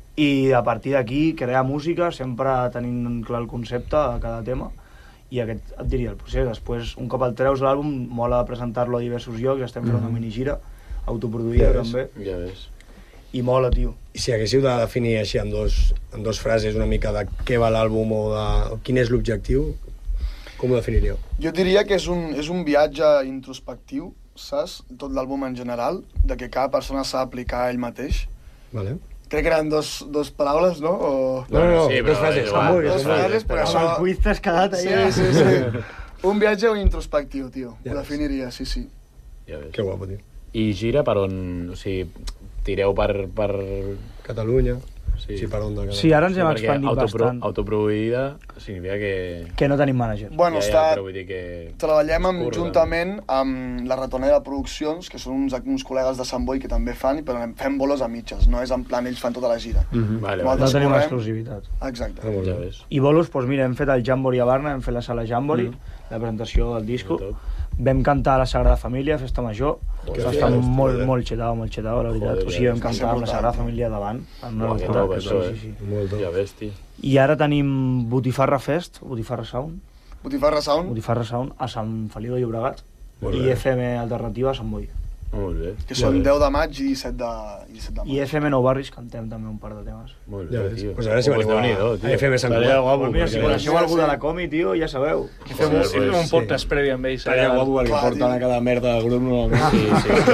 i a partir d'aquí crear música, sempre tenint clar el concepte a cada tema, i aquest et diria el procés. Després, un cop el treus l'àlbum, mola presentar-lo a diversos llocs, estem fent una minigira, autoproduïda ja també. Ja ves. I mola, tio. I si haguéssiu de definir així en dos, en dos frases una mica de què va l'àlbum o de o quin és l'objectiu, com ho definiríeu? Jo diria que és un, és un viatge introspectiu, saps? Tot l'àlbum en general, de que cada persona s'ha d'aplicar a ell mateix. Vale. Crec que eren dos, dos paraules, no? O... No, no, no, sí, dos frases. Dos, dos frases, però Amb el quiz t'has quedat allà. Sí, sí, sí. Un viatge introspectiu, tio. Ja ho definiria, sí, sí. Ja ves. Que guapo, tio. I gira per on... O sigui, tireu per... per... Catalunya. Sí. Sí, per on de Sí, ara ens Sí, hem perquè expandit autopro bastant. autoproduïda significa que... Que no tenim mànager. Bueno, ja, ja, està... però vull dir que... Treballem amb, Curta. juntament amb la Ratonera Produccions, que són uns, uns col·legues de Sant Boi que també fan, però fem bolos a mitges, no és en plan ells fan tota la gira. Mm -hmm. Vale, No vale. tenim correm- exclusivitat. Exacte. Ah, molt Ja bé. ves. I bolos, doncs mira, hem fet el Jamboree a Barna, hem fet la sala Jamboree, Mm. la presentació del disco. Tot. Vam cantar a la Sagrada Família, Festa Major. Joder, Va estar hòstia, molt, joder. molt xetao, molt xetao, la veritat. Joder, O sigui, vam ja, cantar amb la Sagrada Família davant. En una Uah, que locura. top, això, Sí, eh? sí, sí. Molt top. Ja ves, tio. I ara tenim Botifarra Fest, Botifarra Sound, Botifarra Sound, Botifarra Sound a Sant Feliu de Llobregat Molt i bé. F M Alternativa a Sant Boi. Molt bé. que Ja són ves. deu de maig i disset de, i disset de maig. I F M Nou Barris cantem també un par de temes. Molt Ja bé, ves. tio. Pues a veure si Pues veniu a, Déu-n'hi-do, tio. a F M Sant Estaria Cugat. guapo. Pues mira, si perquè- coneixeu Sí, algú sí. de la Comi, tio, ja sabeu. Fem, Joder, un, fem pues, un podcast previ amb ells. Estaria allà. guapo perquè Clar, porten tio. a cada merda de grup normalment. Sí,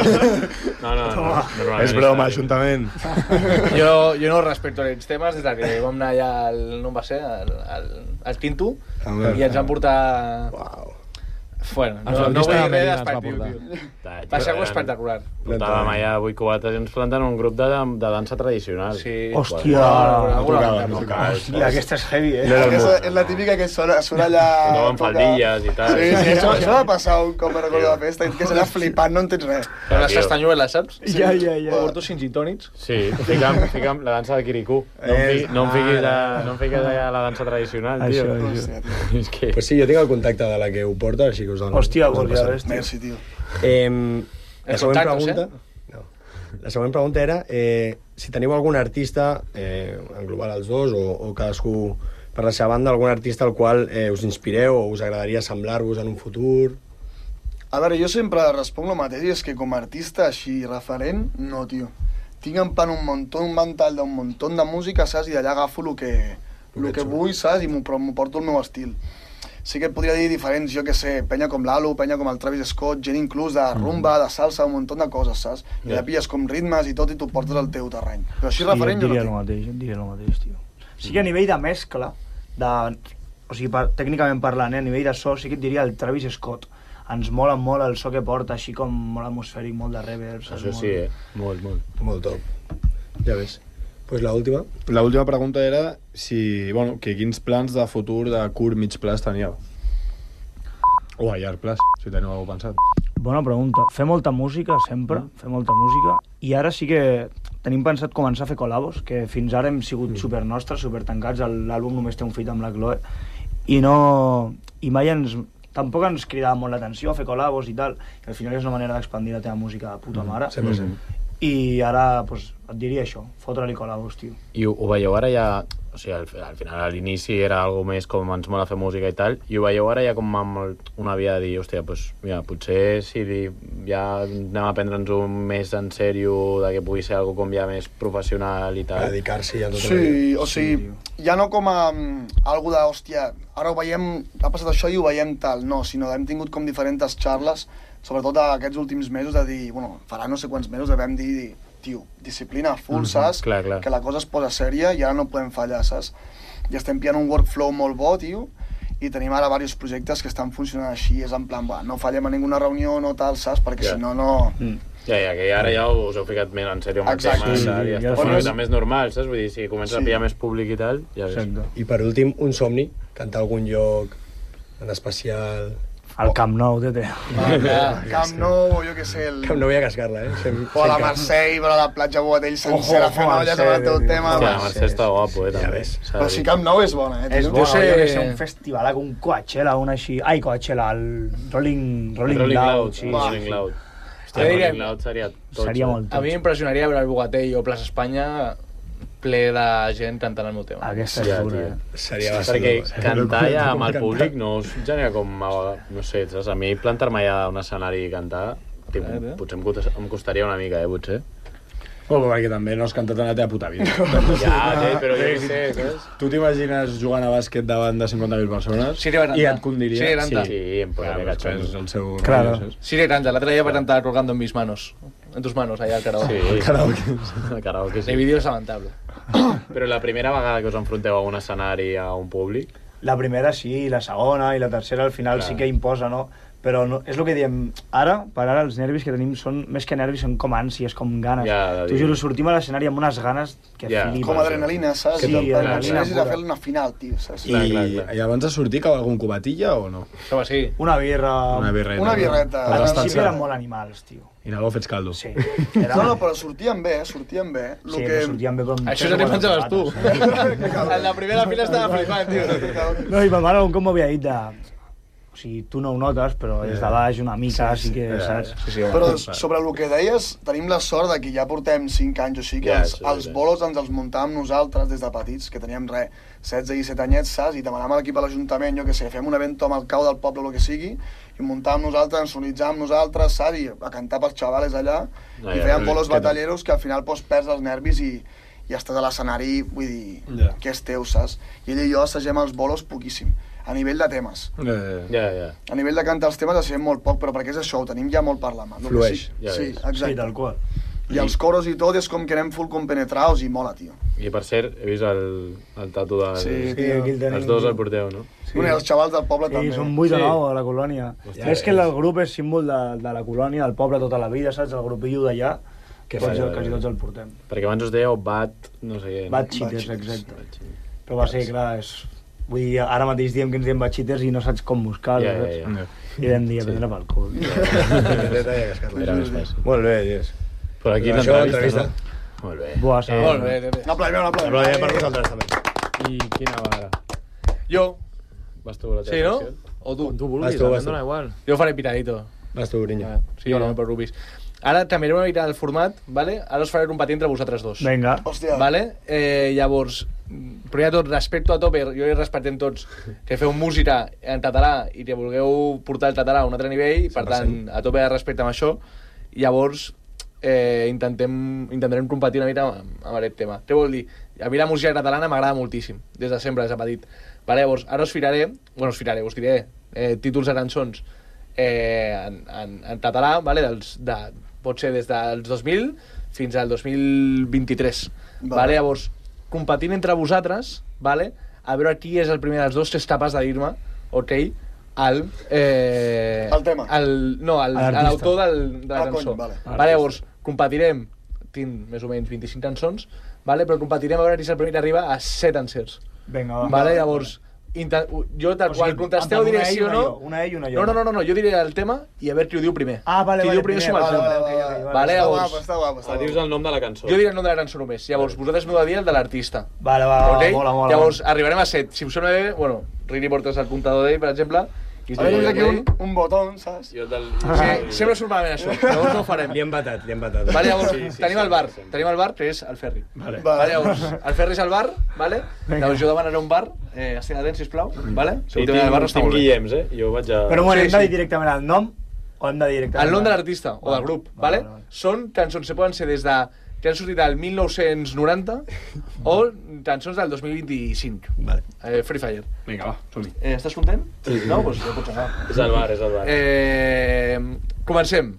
sí. No, no, no. normalment És broma, està- ajuntament. Jo, jo no respecto aquests temes des de que vam anar allà al, no em va ser, al, al, al Quinto, També. i ens van portar... Uau. Bueno, El no, no flautista vull dir de res Medina ens va despectiu, portar. tio. Ta- tio, Va ser algo eren- espectacular. Portàvem allà vuit cubates i ens planten un grup de, de dansa tradicional. Sí. Hòstia! No tocava, no tocava. Hòstia, aquesta és heavy, eh? No era Aquesta molt. és la típica que surt, surt allà... Tocaven faldilles i tal. Sí, sí, això, això va passar un cop me recordo de festa, i que s'allà flipant, no entens res. Però les Tio. castanyueles, saps? Ja, ja, ja. Porto cinc gin tònics. Sí, fica'm, fica'm la dansa de Kirikú. No em, fi, no em fiquis, a, no em fiquis allà a la dansa tradicional, tio. Això, això. Hòstia, tio. És que... Pues sí, jo tinc el contacte de la que ho porta, així que us dono. Hòstia, us el pues ja passaré. ves, tio. Merci, tio. Eh, la Els següent contactes, pregunta... No. La següent pregunta era eh, si teniu algun artista, eh, en global els dos, o, o cadascú per la seva banda, algun artista al qual eh, us inspireu o us agradaria semblar-vos en un futur. A veure, jo sempre responc el mateix, i és que com a artista així referent, no, tio. Tinc en plan un muntó, un ventall d'un muntó de música, saps? I d'allà agafo el que, el que vull, saps? I m'ho però m'ho porto el meu estil. Sí que et podria dir diferents, jo que sé, penya com l'Alo, penya com el Travis Scott, gent inclús de rumba, de salsa, un munt de coses, saps? I allà pilles com ritmes i tot i tu portes al teu terreny. Però així Sí, referent jo jo et diria no el tinc. mateix, jo et diria el mateix, tio. O sigui, a nivell de mescla, de o sigui, per, tècnicament parlant, eh, a nivell de so, sí que et diria el Travis Scott. Ens mola molt el so que porta, així com molt atmosfèric, molt de reverbs. Això molt... sí, eh? Molt, molt. Molt top. Ja ves. Pues la última. La última pregunta era si, bueno, que quins plans de futur de curt mig plaç teníeu. O a llarg plaç, si teniu alguna cosa pensat. Bona pregunta. Fer molta música, sempre, mm. fer molta música. I ara sí que tenim pensat començar a fer col·labos, que fins ara hem sigut mm. super nostres, super tancats. L'àlbum només té un feat amb la Chloe. I no... I mai ens... Tampoc ens cridava molt l'atenció a fer col·labos i tal. I al final és una manera d'expandir la teva música de puta mare. cent per cent. I ara, pues, et diria això, fotre-li col·labos, tio. I ho, ho veieu ara ja... O sigui, al, al final, a l'inici era algo més com ens mola fer música i tal, i ho veieu ara ja com amb el, una via de dir, hòstia, pues, mira, potser si ja anem a prendre'ns-ho més en sèrio, de que pugui ser algo com ja més professional i tal. A dedicar-s'hi a tot. Sí, o sigui, ja no com a um, algo de, hòstia, ara ho veiem, ha passat això i ho veiem tal, no, sinó hem tingut com diferents xarles, sobretot aquests últims mesos, de dir, bueno, farà no sé quants mesos, de vam dir, dir tio, disciplina full, mm-hmm, saps? Clar, clar. Que la cosa es posa sèria i ara no podem fallar, saps? I estem pillant un workflow molt bo, tio, i tenim ara diversos projectes que estan funcionant així, és en plan, va, no fallem a ninguna reunió, no tal, saps? Perquè yeah. si no, no... Mm. Ja, ja, que ara ja us heu ficat més en sèrio amb el tema, sí, ja, ja està una mica més normal, saps? Vull dir, si comences sí. a pillar més públic i tal, ja ves. Exacte. I per últim, un somni, cantar a algun lloc en especial... Al Camp Nou, tete. Ah, Camp Nou, o jo què sé... El... Camp Nou i a cascar-la, eh? Sem, o a la Marseille, però a la platja Bogatell sencera, fent olles amb el teu tema. Hòstia, la Marseille està guapo, eh, també. Ja però si Camp Nou és bona, eh? És bona, sé... jo que sé, un festival, un Coachella, un així... Ai, Coachella, el Rolling, Rolling, Rolling Loud. Loud, sí. Rolling Loud. Hòstia, Rolling Loud seria tot. Seria molt tot. A mi m'impressionaria veure el Bogatell o Plaça Espanya ple de gent cantant el meu tema. Aquesta és dura, eh? Seria bastant perquè cantar ja amb el públic no us genera com... No sé, saps? A mi plantar-me ja a un escenari i cantar tipus, potser em costaria una mica, eh, potser. Oh, perquè també no has cantat en la teva puta vida. Ja, sí, però jo què sé, saps? Tu t'imagines jugant a bàsquet davant de cinquanta mil persones sí, i et condiria... Sí, Granta. Sí, em podria cachar. És el seu... Claro. Sí, Granta, l'altre dia vaig cantar Colgando en mis manos. En tus manos, allà al karaoke. Sí, el karaoke. El karaoke, sí. El vídeo és lamentable. Però la primera vegada que us enfronteu a un escenari, a un públic... La primera sí, la segona i la tercera al final Clar. sí que imposa, no? Però no, és el que diem, ara, per ara, els nervis que tenim són, més que nervis, són com ànsies, com ganes. Ja, T'ho juro, sortim a l'escenari amb unes ganes que Ja. flipes. Com adrenalina, saps? Sí, I adrenalina necessites pura. fer una final, tio, saps? I, Clar, clar, clar. I abans de sortir cau algun cubatilla o no? Això va, sí. Una birra... Una birreta. Una birreta. Per Al l'estat principi sa. eren molt animals, tio. I anàveu fets caldo. Sí. No, no, però sortien bé, sortien bé. Lo Sí, que... que sortíem bé com... Això ja t'hi pensaves tu. En la primera fila estava flipant, tio. No, i ma mare un com m'havia dit de... O sigui, tu no ho notes, però des de baix una mica sí, sí que, saps? Sí, sí, Però sobre el que deies, tenim la sort de que ja portem cinc anys o així, que Ja, els, sí, els sí. bolos ens els muntàvem nosaltres des de petits, que teníem res, setze i set anyets, saps? I demanàvem a l'equip a l'Ajuntament, jo què sé, fem un evento amb el cau del poble o el que sigui, i muntàvem nosaltres, ens sonitzàvem nosaltres, saps? I a cantar pels xavales allà, Ah, i ja, fèiem ja, bolos que batalleros que al final pues, perds els nervis i, i estàs a l'escenari, vull dir, Ja. que és teu, saps? I ell i jo assagem els bolos poquíssim, a nivell de temes. Eh, Ja, ja. A nivell de cantar els temes assagem molt poc, però perquè és això, ho tenim ja molt per la mà. Lo que Flueix, sí, ja sí, ves. exacte. Sí, tal qual. I els coros i tot és com que anem full compenetrados i mola, tio. I per cert, he vist el, el tatu del... Sí, Sí, aquí el tenim. Els dos el porteu, no? Sí. Bueno, i els xavals del poble Sí, també. són vuit o Sí. nou a la colònia. Hòstia, és que el grup és símbol de, de la colònia, del poble tota la vida, saps? El grupillo d'allà, que Vale, tots, vale, quasi vale. tots el portem. Perquè abans us dèieu Bat, no sé què. Bad Cheaters, exacte. Però va ser, clar, és... Vull dir, ara mateix diem que ens diem Bad Cheaters i no saps com buscar-lo, Ja, ja, saps? ja. I vam dir a prendre pel cul. Birreta i a cascar-la. Era més fàcil. Molt bé, Dies. Però aquí Però això, l'entrevista, entrevista. no? Molt bé. Buah, Eh, Molt bé, bé, bé. Un aplaudiment, un aplaudiment. Aplaudiment per vosaltres també. I quina va ara? Jo. Vas tu a la teva Sí, no? secció? O tu? Tu Vas vulguis, tu, em vas tu. dona igual. Jo faré pitadito. Vas tu, Brinya. Sí, jo no, per Rubis. Ara canviarem una mica el format, vale? Ara us faré un patí entre vosaltres dos. Vinga. Hòstia. Vale? Eh, llavors, primer de tot, respecto a tope, jo i respectem tots que feu música en català i que vulgueu portar el català a un altre nivell, per tant, a tope de respecte amb això. Llavors, eh, intentem, intentarem competir una mica amb, amb aquest tema. Què vol dir? A mi la música catalana m'agrada moltíssim, des de sempre, des de petit. Vale, llavors, ara us firaré, bueno, us firaré, us diré eh, títols de cançons eh, en, en, en català, vale? Dels, de, pot ser des dels dos mil fins al dos mil vint-i-tres. Vale. Vale, llavors, competint entre vosaltres, vale, a veure qui és el primer dels dos que és capaç de dir-me, ok, el... Eh, el tema. El, no, el, l'autor del, de la ah, cançó. Cony, vale. Vale, llavors, competirem, tinc més o menys vint-i-cinc cançons, vale, però competirem a veure qui és el primer que arriba a set encerts. Vinga, va. Vale, llavors, inter... jo tal qual contesteu diré sí o no. Una ell i una jo. No, no, no, no, jo diré el tema i a veure qui ho diu primer. Ah, vale, qui vale. diu primer som el vale, punt. vale, vale, Vale, Està llavors... guapo, està guapo, està Dius guapo. el nom de la cançó. Jo diré el nom de la cançó només. Llavors, vosaltres m'heu de dir el de l'artista. Vale, va, okay? mola, mola. Llavors, arribarem a set. Si us sona bé, bueno, Rini portes el comptador d'ell, per exemple. A veure, aquí un, un botó, saps? Jo del... Sí, sempre surt malament això. Llavors no ho farem. Li hem batat, li hem batat. Vale, llavors, Sí, sí, tenim sí, el bar. sí, sí. Tenim el bar, que és el Ferri. Vale. Vale, llavors, el Ferri és el bar, vale? Llavors jo demanaré un bar, eh, estic atent, sisplau, vale? Sí, Si tinc el bar no està tinc molt bé. Guillems, eh? Jo vaig a... Però bueno, Sí, hem de sí. dir directament el nom o hem de dir directament... El nom de l'artista o del grup, vale? vale, vale. Són cançons que poden ser des de... que han sortit al mil nou-cents noranta o cançons del dos mil vint-i-cinc. Vale. Eh, Free Fire. Vinga, va, som-hi. Eh, estàs content? Sí. No? Doncs ja pots anar. És el bar, és el bar. Eh, comencem.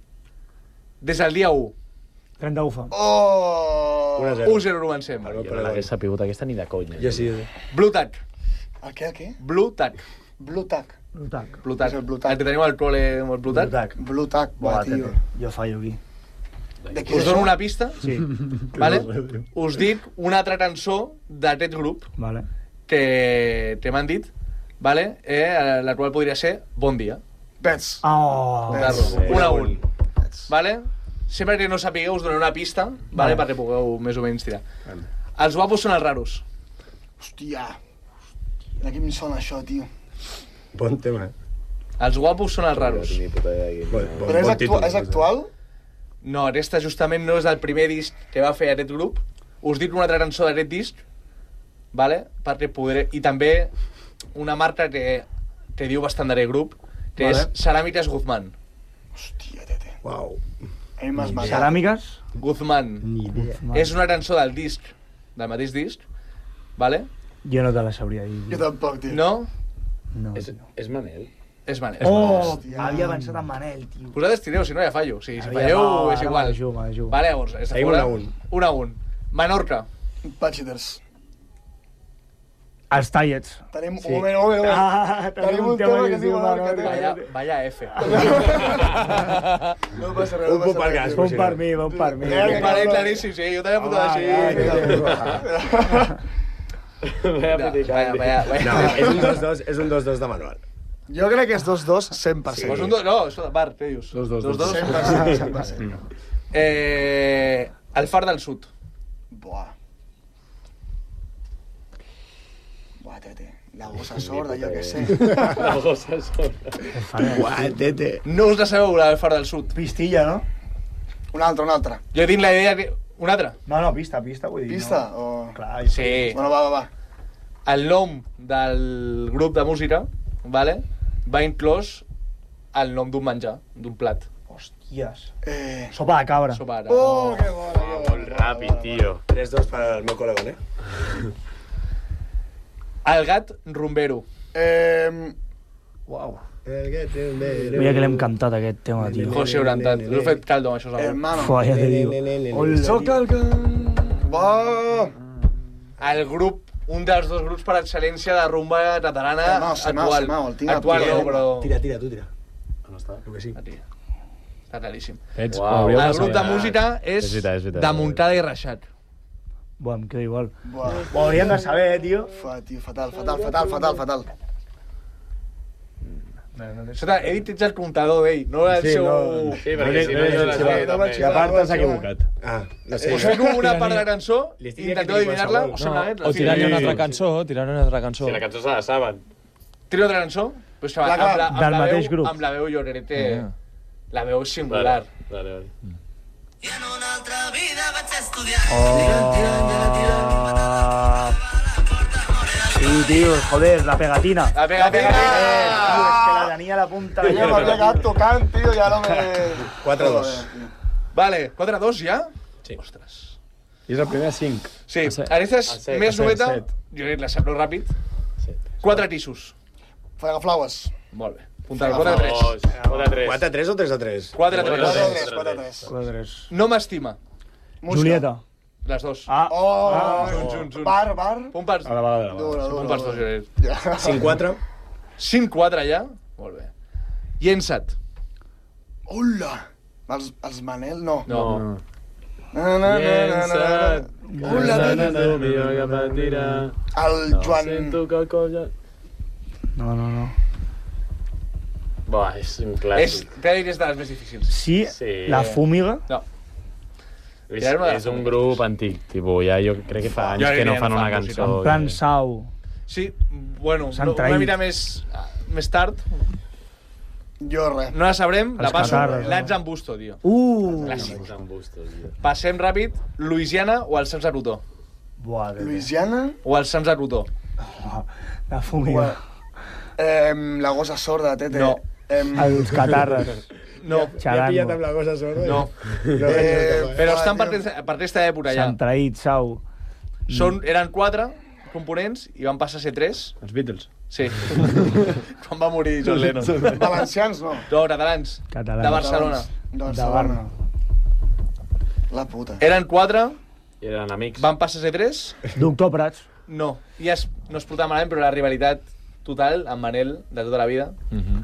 Des del dia u. trenta ufa. Oh! un a zero. u zero comencem. Jo no l'hagués sapigut aquesta ni de conya. Jo sí. Blue Tack. El què, el què? Blue Tack. Blue Tack. Blue Tack. Blue Tack. És el Blue Tack. El que tenim al col·le amb el Blue Blue Tack. Tack. Blue Tack, Buah, buah, tio. tete. Jo fallo aquí. De qui Us és dono això? una pista, Sí. vale? Us dic una altra cançó d'aquest grup Vale. que, que m'han dit, vale? Eh, la qual podria ser Bon Dia. Pets. Oh. Claro, Sí. un a un. Vale? Sempre que no sapigueu us donaré una pista, vale? Vale. Perquè pugueu més o menys tirar. Els guapos són els raros. Hòstia. De qui em sona això, tio? Bon tema, eh? Els guapos són els raros. Ni puta idea de qui. Bon, bon, Però és, bon actu títol, és actual? No, aquesta justament no és el primer disc que va fer aquest grup. Us dic una altra cançó d'aquest disc, vale? Perquè podré... I també una marca que, que diu bastant d'aquest grup, que Vale. és Ceràmiques Guzmán. Hòstia, tete. Uau. A mi m'has matat. Ceràmiques? Guzmán. Ni idea. És una cançó del disc, del mateix disc, vale? Jo no te la sabria dir. Jo tampoc, tio. No? No. És, és Manel. És Manel. Oh, Hòstia. havia pensat en Manel, tio. Vosaltres tireu, si no ja fallo. O sigui, si Havia- falleu va, és ara igual. m'ajudo, m'ajudo. Vale, llavors, és Seguim fora. un a un. Un a un. Menorca. Patchiters. Els Tallets. Tenim Sí. un moment, un moment, un moment. Ah, Tenim un tema que es diu Menorca, tio. Vaya, vaya F. No passa res, Un no punt passa per res. cas. Bon per mi, bon per mi. Eh, Un parell claríssim, sí, jo també he apuntat així. Vaya Vaya, piticant. vaya, vaya. No, és un dos dos, és un dos dos de manual. Jo crec que és dos dos cent per cent. Pues un dos, no, escolta, Bart, què dius? Dos, dos, dos. dos. cent per cent, cent per cent. Eh, el Far del Sud. Buah. Buah, tete. La gossa sorda, jo què sé. La gossa sorda. Uau, tete. No us la sabeu, la del Far del Sud. Pistilla, no? Una altra, una altra. Jo tinc la idea que... Una altra? No, no, pista, pista, vull dir. Pista? No. O... Clar, Sí. Bueno, va, va, va. El nom del grup de música, vale, va inclòs el nom d'un menjar, d'un plat. Hòsties. Eh... Sopa de cabra. Sopa ara. Oh, que bona, que bona. Molt ràpid, tio. tres dos per al meu col·lega, eh? El gat rumbero. Eh... Uau. El que té un vero. Mira que l'hem cantat, aquest tema, tio. José Orantat. Us heu fet caldo amb això, segur. Hermano. Fua, ja te digo. Hola, Soc el que... Buah. El grup, un dels dos grups per excel·lència de rumba catalana Se m'ha, se m'ha, actual. se m'ha, el tinc a Actual pie. no, però... Tira, tira, tu tira. On està? El que sí. Aquí. Està claríssim. Ets, Uau. ho hauríeu de El grup de saber. música és, És veritat, és veritat. de Muntada i Reixat. Buah, em queda igual. Buah. Ho hauríem de saber, eh, tio. Fua, tio, fatal, fatal, fatal, fatal, fatal. Escolta, he dit ets el comptador d'ell, no el Sí, seu... no. Sí, perquè si no, jo la Sí, sé, no també. vaig- I a part t'has equivocat. Ah, no sé. Us fico una part de la cançó Li i estic intenteu dient adivinar-la. qualsevol. Us sembla bé? O tirant una altra cançó, tirant una altra cançó. Si la cançó se la saben. Tira una altra cançó? Pues, que va, Clar, clar, amb la, amb del la mateix veu, grup. Amb la veu llorerete. Ah. La veu és singular. Vale, vale. Sí, tio, joder, la pegatina. La pegatina! Tio, és que la tenia a la punta de Ja m'havia quedat tocant, tio, i ara me... quatre dos. Vale, quatre a dos ja? Sí. Ostres. I és el primer cinc. Sí, A set. aquesta és A set, més a set, noveta. set. Jo crec que la sap prou ràpid. Sí. Quatre tissos. Fega flowers. Molt bé. Punta quatre a tres. quatre a tres. quatre a tres o tres a tres? quatre a quatre a tres. tres, quatre a tres. Quadres. No m'estima. Musca. Julieta. Les dos. Ah. Oh! Ah. Junts, junts, junts. Bar, bar. Punt per... A la vegada, a la vegada. Dura, dura, Punt per dos, dura. Jordi. cinc quatre. cinc quatre ja? Molt bé. Llença't. Hola! Els, els Manel, no. No. No. Na, na, na, na, na, na. Hola, Llença't, nena. tu, millor cap a tirar. El No Joan... sento que el cos ja... No, no, no. Buah, és un És, clàssic. t'he de dir, és de les més difícils. Sí, Sí. la fúmiga. No. És, Era una de les és un famílies. grup antic, tipus, ja jo crec que fa anys Jo que no diria fan no una fan música. cançó. En plan sau. Sí, bueno, S'han no, traït. una mica més, més tard. Jo res. No la sabrem, la Els passo. catarres, no? L'Ats en Busto, tio. Uh! Clàssic. Ens embustos, tio. Passem ràpid. Louisiana o els Sants de Plutó? Buah, que... Louisiana. O els Sants de Plutó? La fúmiga. Eh, la gossa sorda, tete. No. Eh, Els catarres. No. Ja he pillat Xarango. amb la cosa sorda. No. no Eh, Però Ah, estan per, tio. per aquesta època ja. Sant traït, sau. Són, eren quatre components i van passar a ser tres. Els Beatles. Sí. Quan va morir John Lennon. Valencians, no. No, catalans. Catalans. De Barcelona. De De Barcelona. Barna. La puta. Eren quatre, I eren amics. van passar a ser tres. Doctor Prats. No. I es, no es portava malament, però la rivalitat total amb Manel de tota la vida.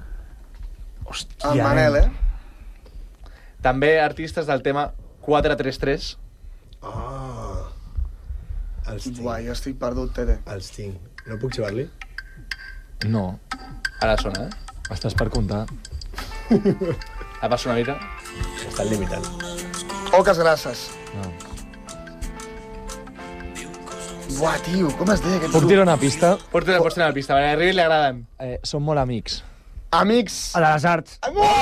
El Manel, eh? També artistes del tema quatre tres tres. Ah. Els tinc. Buah, jo estic perdut, tete. Els tinc. No puc jugar-li? No, Ara sona, eh? estàs per comptar. Ara passa una mica. Estan limitant. Oques grasses. No. Buah, tio, com es deia aquest Puc grup? tirar una pista? Pots tirar, pots tirar la pista, a Rivi li agraden. Eh, són molt amics. Amics. A les arts.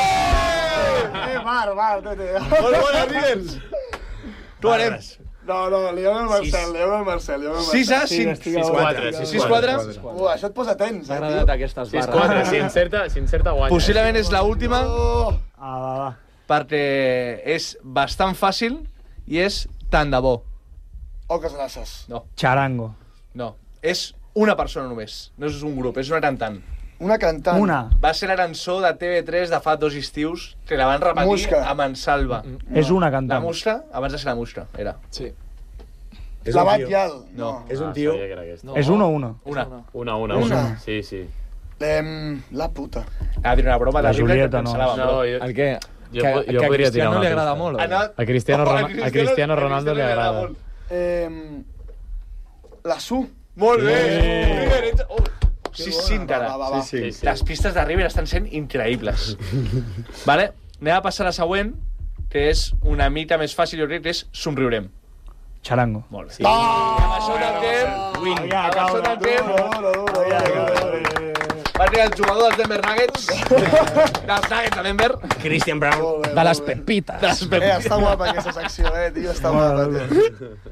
Eh, bar, bar, tete. Molt bona, Rivers! Tu anem. No, no, li deu el Marcel, li deu el Marcel, li deu el Marcel. sis a cinc. sis quatre. sis quatre. Uah, això et posa tens, M'ha eh, agradat tio. aquestes sis barres. quatre. Si encerta, si encerta guanya. Possiblement és l'última, Oh, Ah, va, va. perquè és bastant fàcil i és tant de bo. oques grasses. No, Charango. no. És una persona només. No és un grup, és una cantant. Una cantant. Una. Va ser la cançó de T V tres de fa dos estius que la van repetir Musca. a Mansalva. És una La cantant. Musca, abans de ser la Musca, era. Sí. És La un Bat tio. Yal. No. És un Ah, tio. sabia que era aquesta. No. És una o una? Una. Una, una, Una. una. Sí, sí. Em, la puta. Ha dit una broma La terrible Julieta, que no. pensava, No, no. jo, El què? Jo que, po- jo que a podria tirar Cristiano una li agrada pista. molt. o? Anat- A Cristiano, Oh, Ron a Cristiano Ronaldo li agrada. molt. Em, la Su. Molt bé! Sí. River, ets... Oh. Que Sí, bona, sí, encara. va, va, va. Sí, sí. Sí, sí. Les pistes de River estan sent increïbles. Vale? Anem a passar a la següent, que és una mica més fàcil, jo crec que és Somriurem. Charango. Molt bé. Sí. Ah! Amb això tanquem. Win. Amb això tanquem. Duro, duro, duro. Va triar el jugador dels Denver Nuggets. Dels Nuggets de Denver. Christian Brown. Molt bé, De les molt bé. pepites. De les Eh, Pepites. està guapa aquesta secció, eh, tio, està guapa, tio.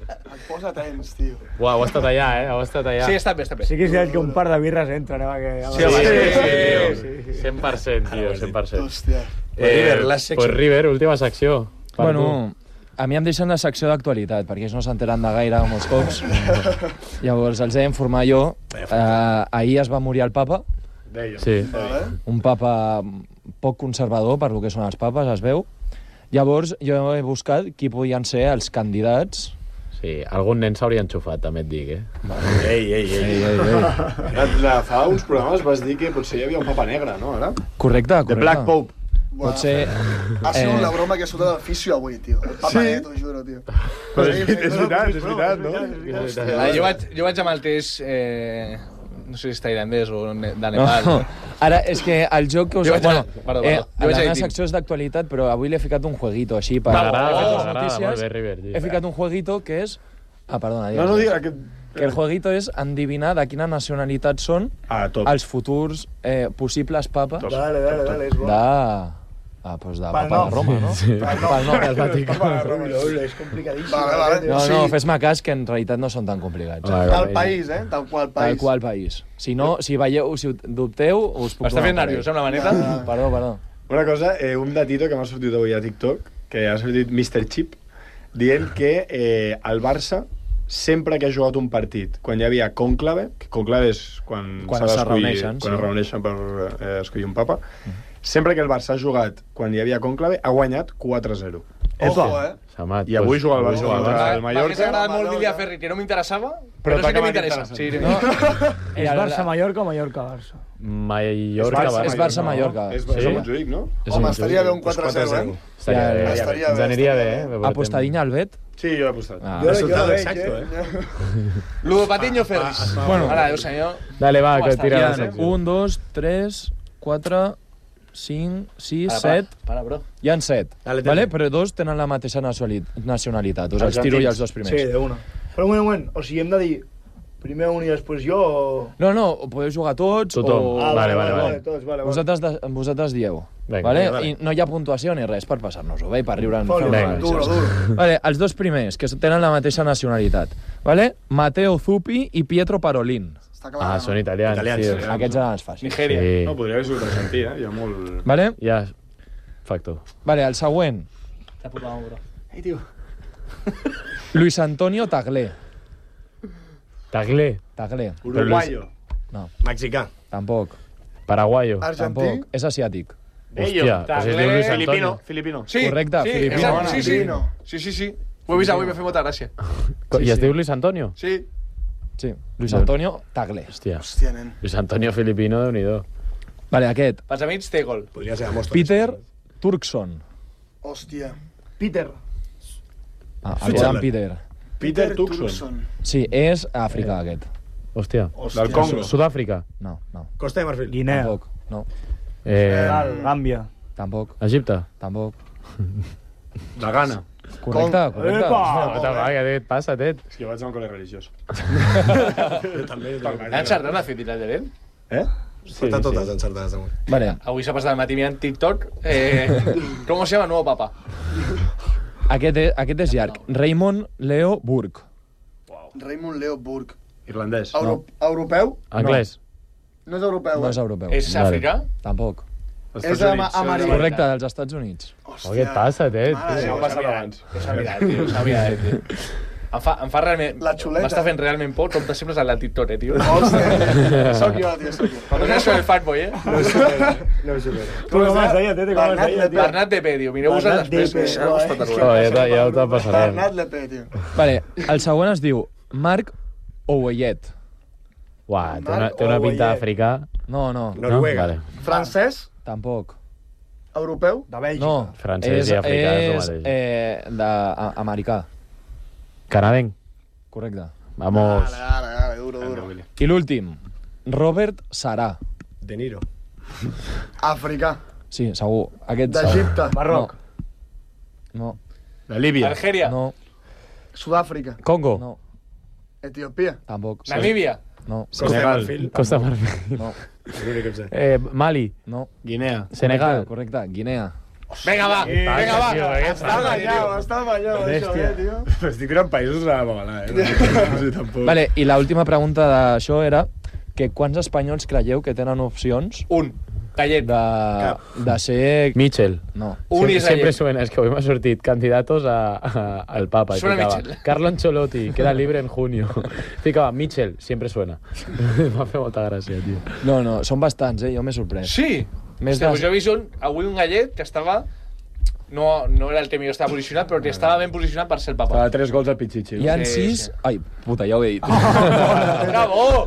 Et posa tens, tio. Uau, heu estat allà, eh? Heu estat allà. Sí, està bé, està bé. Sí que és cert que un par de birres entren, eh? Que... Sí, home, sí, Sí, sí, tio. cent per cent, tio, cent per cent. Hòstia. Pues River, last section. Pues River, última secció. Per Bueno, a mi em deixen la secció d'actualitat, perquè ells no s'enteren de gaire molts cops. Llavors, els he d'informar jo. Eh, ahir es va morir el papa, tu. Sí. Vale. un papa poc conservador per lo que són els papes, es veu. Llavors, jo he buscat qui podien ser els candidats. Sí, algun nen s'hauria enxufat, també et dic, eh? Ei, ei, ei. Ei, ei, ei. La, fa uns programes vas dir que potser hi havia un papa negre, no, ara? Correcte, correcte. The Black Pope. Buah. Pot ser... Ha sigut eh, la broma que ha sortit del fisio avui, tio. El papa, Sí? eh, t'ho juro, tio. Però és, és veritat, és veritat, no? Ah, jo, vaig, jo vaig amb el test... Eh, no sé si és tailandès o ne- de Nepal. No. Ara, és que el joc que us... Jo vaig a- Bueno, perdó, eh, perdó. Jo vaig la a meva dir- secció és d'actualitat, però avui li he ficat un jueguito, així, per... M'agrada, he fet les m'agrada, notícies, molt bé, River, tio. He ficat un jueguito que és... Ah, perdona, No, no, digues. digue que... Que el jueguito és endivinar de quina nacionalitat són Ah, top. els futurs eh, possibles papes Top. Dale, dale, dale, és bo. de... Ah, doncs de Pel Papa nom. de Roma, no? Sí. Pel nom del Vaticà. És complicadíssim. Vale, vale. No, O no, sigui, fes-me cas, que en realitat no són tan complicats. Ah, Del país, eh? Del qual Tal país. qual país. Si no, si veieu, si ho dubteu, us puc M'està donar fent un nerviós, parell. amb la maneta. Perdó, perdó. Una cosa, eh, un datito que m'ha sortit avui a TikTok, que ha sortit mister Chip, dient que eh, el Barça sempre que ha jugat un partit, quan hi havia cònclave, que cònclave és quan, Quan s'ha se d'escollir- reuneixen, quan sí. es reuneixen per eh, escollir un papa, sempre que el Barça ha jugat quan hi havia cònclave, ha guanyat quatre a zero. Ojo, eh? Samat, I avui pues, juga el avui Barça juga el contra Barça. el Mallorca. M'hagués agradat molt dir a Ferri que no m'interessava, però, Però sí que t'acaba m'interessa. interessant. Sí, No, És Barça-Mallorca o Mallorca-Barça? Mallorca, és Barça-Mallorca. És Sí? Barça Montjuïc, no? Home, estaria bé un quatre a zero, eh? Estaria Ja, bé, ja, estaria ens bé, aniria bé, estaria eh? Apostadinha al bet? Sí, jo he apostat. Ah. Jo, jo jo veig, exacto, eh? eh? Ludopatiño Ferris. Bueno. Ara, Déu senyor. Dale, va, Com que està? tira Hi la ha secció. un, dos, tres, quatre, cinc, sis, Para, set... Para, bro. Hi ha set, Dale, vale? dale. Però dos tenen la mateixa nacionali- nacionalitat. Us els tiro ja els dos primers. Sí, de una. Però un moment, un moment. O sigui, hem de dir primer un i després jo o... No, no, ho podeu jugar tots Tothom. o... Ah, vale, vale, vale. Tots, vale, vale. Vosaltres, de, vosaltres dieu. Vinga, vale? vinga, vale. I no hi ha puntuació ni res per passar-nos-ho bé i per riure en Foli, Vinga. duro, duro. Vale, els dos primers, que tenen la mateixa nacionalitat. Vale? Matteo Zuppi i Pietro Parolin. Està clar. Ah, són italians, Italians, sí. sí. Aquests eren els fàcils. Nigèria. Sí. No, podria haver sigut argentí, eh? Hi ha molt... Vale? Ja, factor. Vale, el següent. De puta mare, bro. Ei, tio. Luis Antonio Taglé. Taglé, Taglé. Uruguayo. No, Mexicà. tampoc. paraguayo. Argentí? Tampoc. És asiàtic. Hòstia, pues es diu Luis Filipino, Antonio. filipino. Sí, Correcte, sí, filipino. exacte, sí, sí. Filipino. Sí, sí, sí. Ho he vist avui, m'ha fet molta gràcia. I es diu Luis Antonio? Sí. Sí, Luis Antonio Taglé. Hòstia, Hòstia, nen. Luis Antonio Filipino, Déu-n'hi-do. Vale, aquest. Pels amics té gol. Podria ser Amòstoles. Peter Turkson. Hòstia. Peter. Ah, el gran Peter. Peter Tucson. Sí, és Àfrica, aquest. Hòstia. Hòstia. Del Congo. Sud-àfrica. No, no. Costa de Marfil. Guinea. Tampoc. No, Eh, Senegal, Gàmbia. tampoc. Egipte. Tampoc. De Ghana. Correcte, correcte. Epa! Puta mare, què et passa, Tet? És que jo vaig a un col·le religiós. Jo també. L'ha encertat la fet de Llen? Eh? Estan totes encertades avui. Vale, Avui s'ha passat el matí mirant TikTok. Eh, com se llama? Nuevo papa. aquest és, aquest és llarg. Raymond Leo Burke. Raymond Leo Burke. Irlandès. Euro Europeu? Anglès. No és europeu, No eh? és europeu. És Vale. africà? Tampoc. És ama- americà. Correcte, dels Estats Units. Oh, què et passa, Tet? Mare Sí, de ho Déu. passa abans. S'ha mirat, tio. S'ha mirat, tio. Em fa, em fa realment... La xuleta. M'està fent realment por com te sembles al TikTok, eh, tio. Hòstia. Soc jo, tio, soc jo. Cuando no soy el fatboy, eh? No ho supera. No ho supera. Tu com es deia, Tete, com es deia, tio? Bernat de P, tio. Mireu-vos Bernat després. de P, És guai. espectacular. Oh, ja, te- ja te'l passarem. Bernat Lepé, tio. Vale, el següent es diu Marc Ouellet. Uah, té una, té una pinta africà. No, no, Noruega. Vale. Francès? tampoc. Europeu? De Bèlgica. No, Francès és, i africà és el és mateix. eh, d'americà. Canadenc. Correcte. Vamos. Ara, ara, ara, duro, duro. I l'últim, Robert Sarà. De Niro. Africà. Sí, segur. Aquest D'Egipte. segur. Marroc. No, De Líbia. Algèria. no, Sud-àfrica. Congo. no, Etiòpia. tampoc. Namíbia. No, Costa de Marfil. Costa Marfil. no, És l'únic que em sé. Eh, Mali. no. Guinea. Senegal. Correcte, correcte. Guinea. Vinga, va. Vinga, va. Està ballant, està ballant, això, eh, tio. Però estic tirant països a la babalà, eh? No sé tampoc. Vale, i l'última pregunta d'això era que quants espanyols creieu que tenen opcions Un. Gallet. de, de ser... Mitchell. No. Un Siempre, israelí. siempre suena, es que hoy me ha sortit candidatos a, a- al Papa. y Suena ficaba, Mitchell. Carlo Ancelotti, queda libre en junio. Ficaba, Mitchell, siempre suena. M'ha fet molta gràcia, tio. No, no, són bastants, eh? Jo m'he sorprès. Sí. Més Hòstia, de- pues jo he vist un, avui un gallet que estava... No, no era el que millor estava posicionat, però que estava ben posicionat per ser el papa. Estava tres gols al Pichichi. Hi ha Sí, sis... sí. Ai, puta, ja ho he dit. Bravo!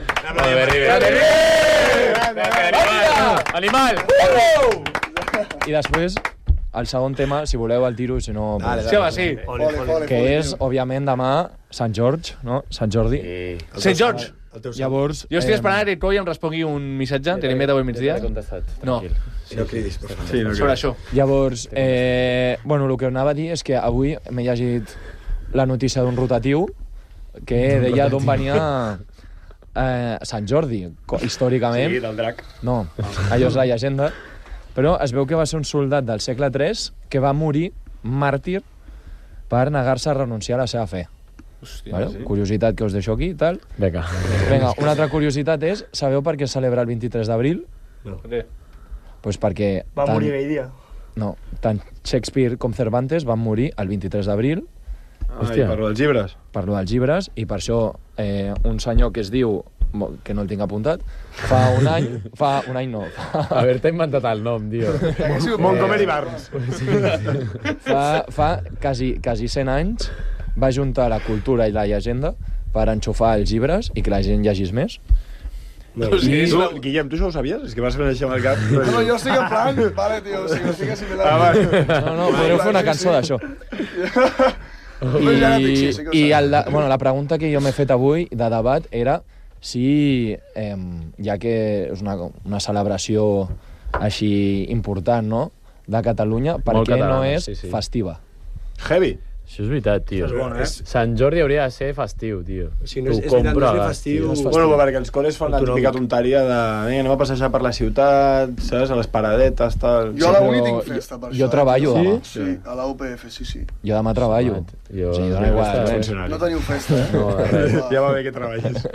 Animal! I després, el segon tema, si voleu el tiro, si no... Dale, pues, Sí, home, sí. Foli, foli, que foli, és, tio. òbviament, demà Sant George, no? Sant Jordi. El Saint teu George. sant, El teu sant. Llavors... Jo estic eh, esperant que Coi em respongui un missatge, tenim meta avui al migdia. No, I no cridis, per favor. Sí, no sobre això. Llavors, eh, bueno, el que anava a dir és que avui m'he llegit la notícia d'un rotatiu que deia d'on venia eh, Sant Jordi, co- històricament. Sí, del drac. No, allò és la llegenda. Però es veu que va ser un soldat del segle tres que va morir màrtir per negar-se a renunciar a la seva fe. Hòstia, Vale? sí. Curiositat que us deixo aquí i tal. Vinga. Vinga, una altra curiositat és, sabeu per què es celebra el vint-i-tres d'abril? Bé. Pues perquè... Va tant- morir aquell dia. No, tant Shakespeare com Cervantes van morir el vint-i-tres d'abril Ah, Hòstia. i per dels llibres. per lo dels llibres, i per això eh, un senyor que es diu que no el tinc apuntat, fa un any... Fa un any no. Fa... Haver-te inventat el nom, tio. Montgomery Barnes. Fa, fa quasi, quasi cent anys va juntar la cultura i la llegenda per enxufar els llibres i que la gent llegís més. No, tu, Guillem, tu això ho sabies? És que vas fent això amb el cap. No, jo estic en plan... Vale, tio, o sigui, estic assimilant. Ah, vale. No, no, podreu fer una cançó d'això. I, i el, bueno, la pregunta que jo m'he fet avui de debat era si, eh, ja que és una, una celebració així important, no?, de Catalunya, per Molt què catalana, no és sí, sí. festiva? Heavy. Això és veritat, tio. Això és bon, eh? Sant Jordi hauria de ser festiu, tio. Sí, no és, T'ho és veritat, no compro és ni a festiu. gas, tio. Bueno, perquè els col·les fan la típica tonteria de vinga, anem a passejar per la ciutat, saps? A les paradetes, tal... Jo a la uni Però tinc festa per jo això. treballo eh? demà. Sí, a la U P F, sí, sí. Jo demà treballo. Jo, Sí, jo dona igual, festa, eh? funcionari. No teniu festa, eh? No, de res. Ja va bé que treballes.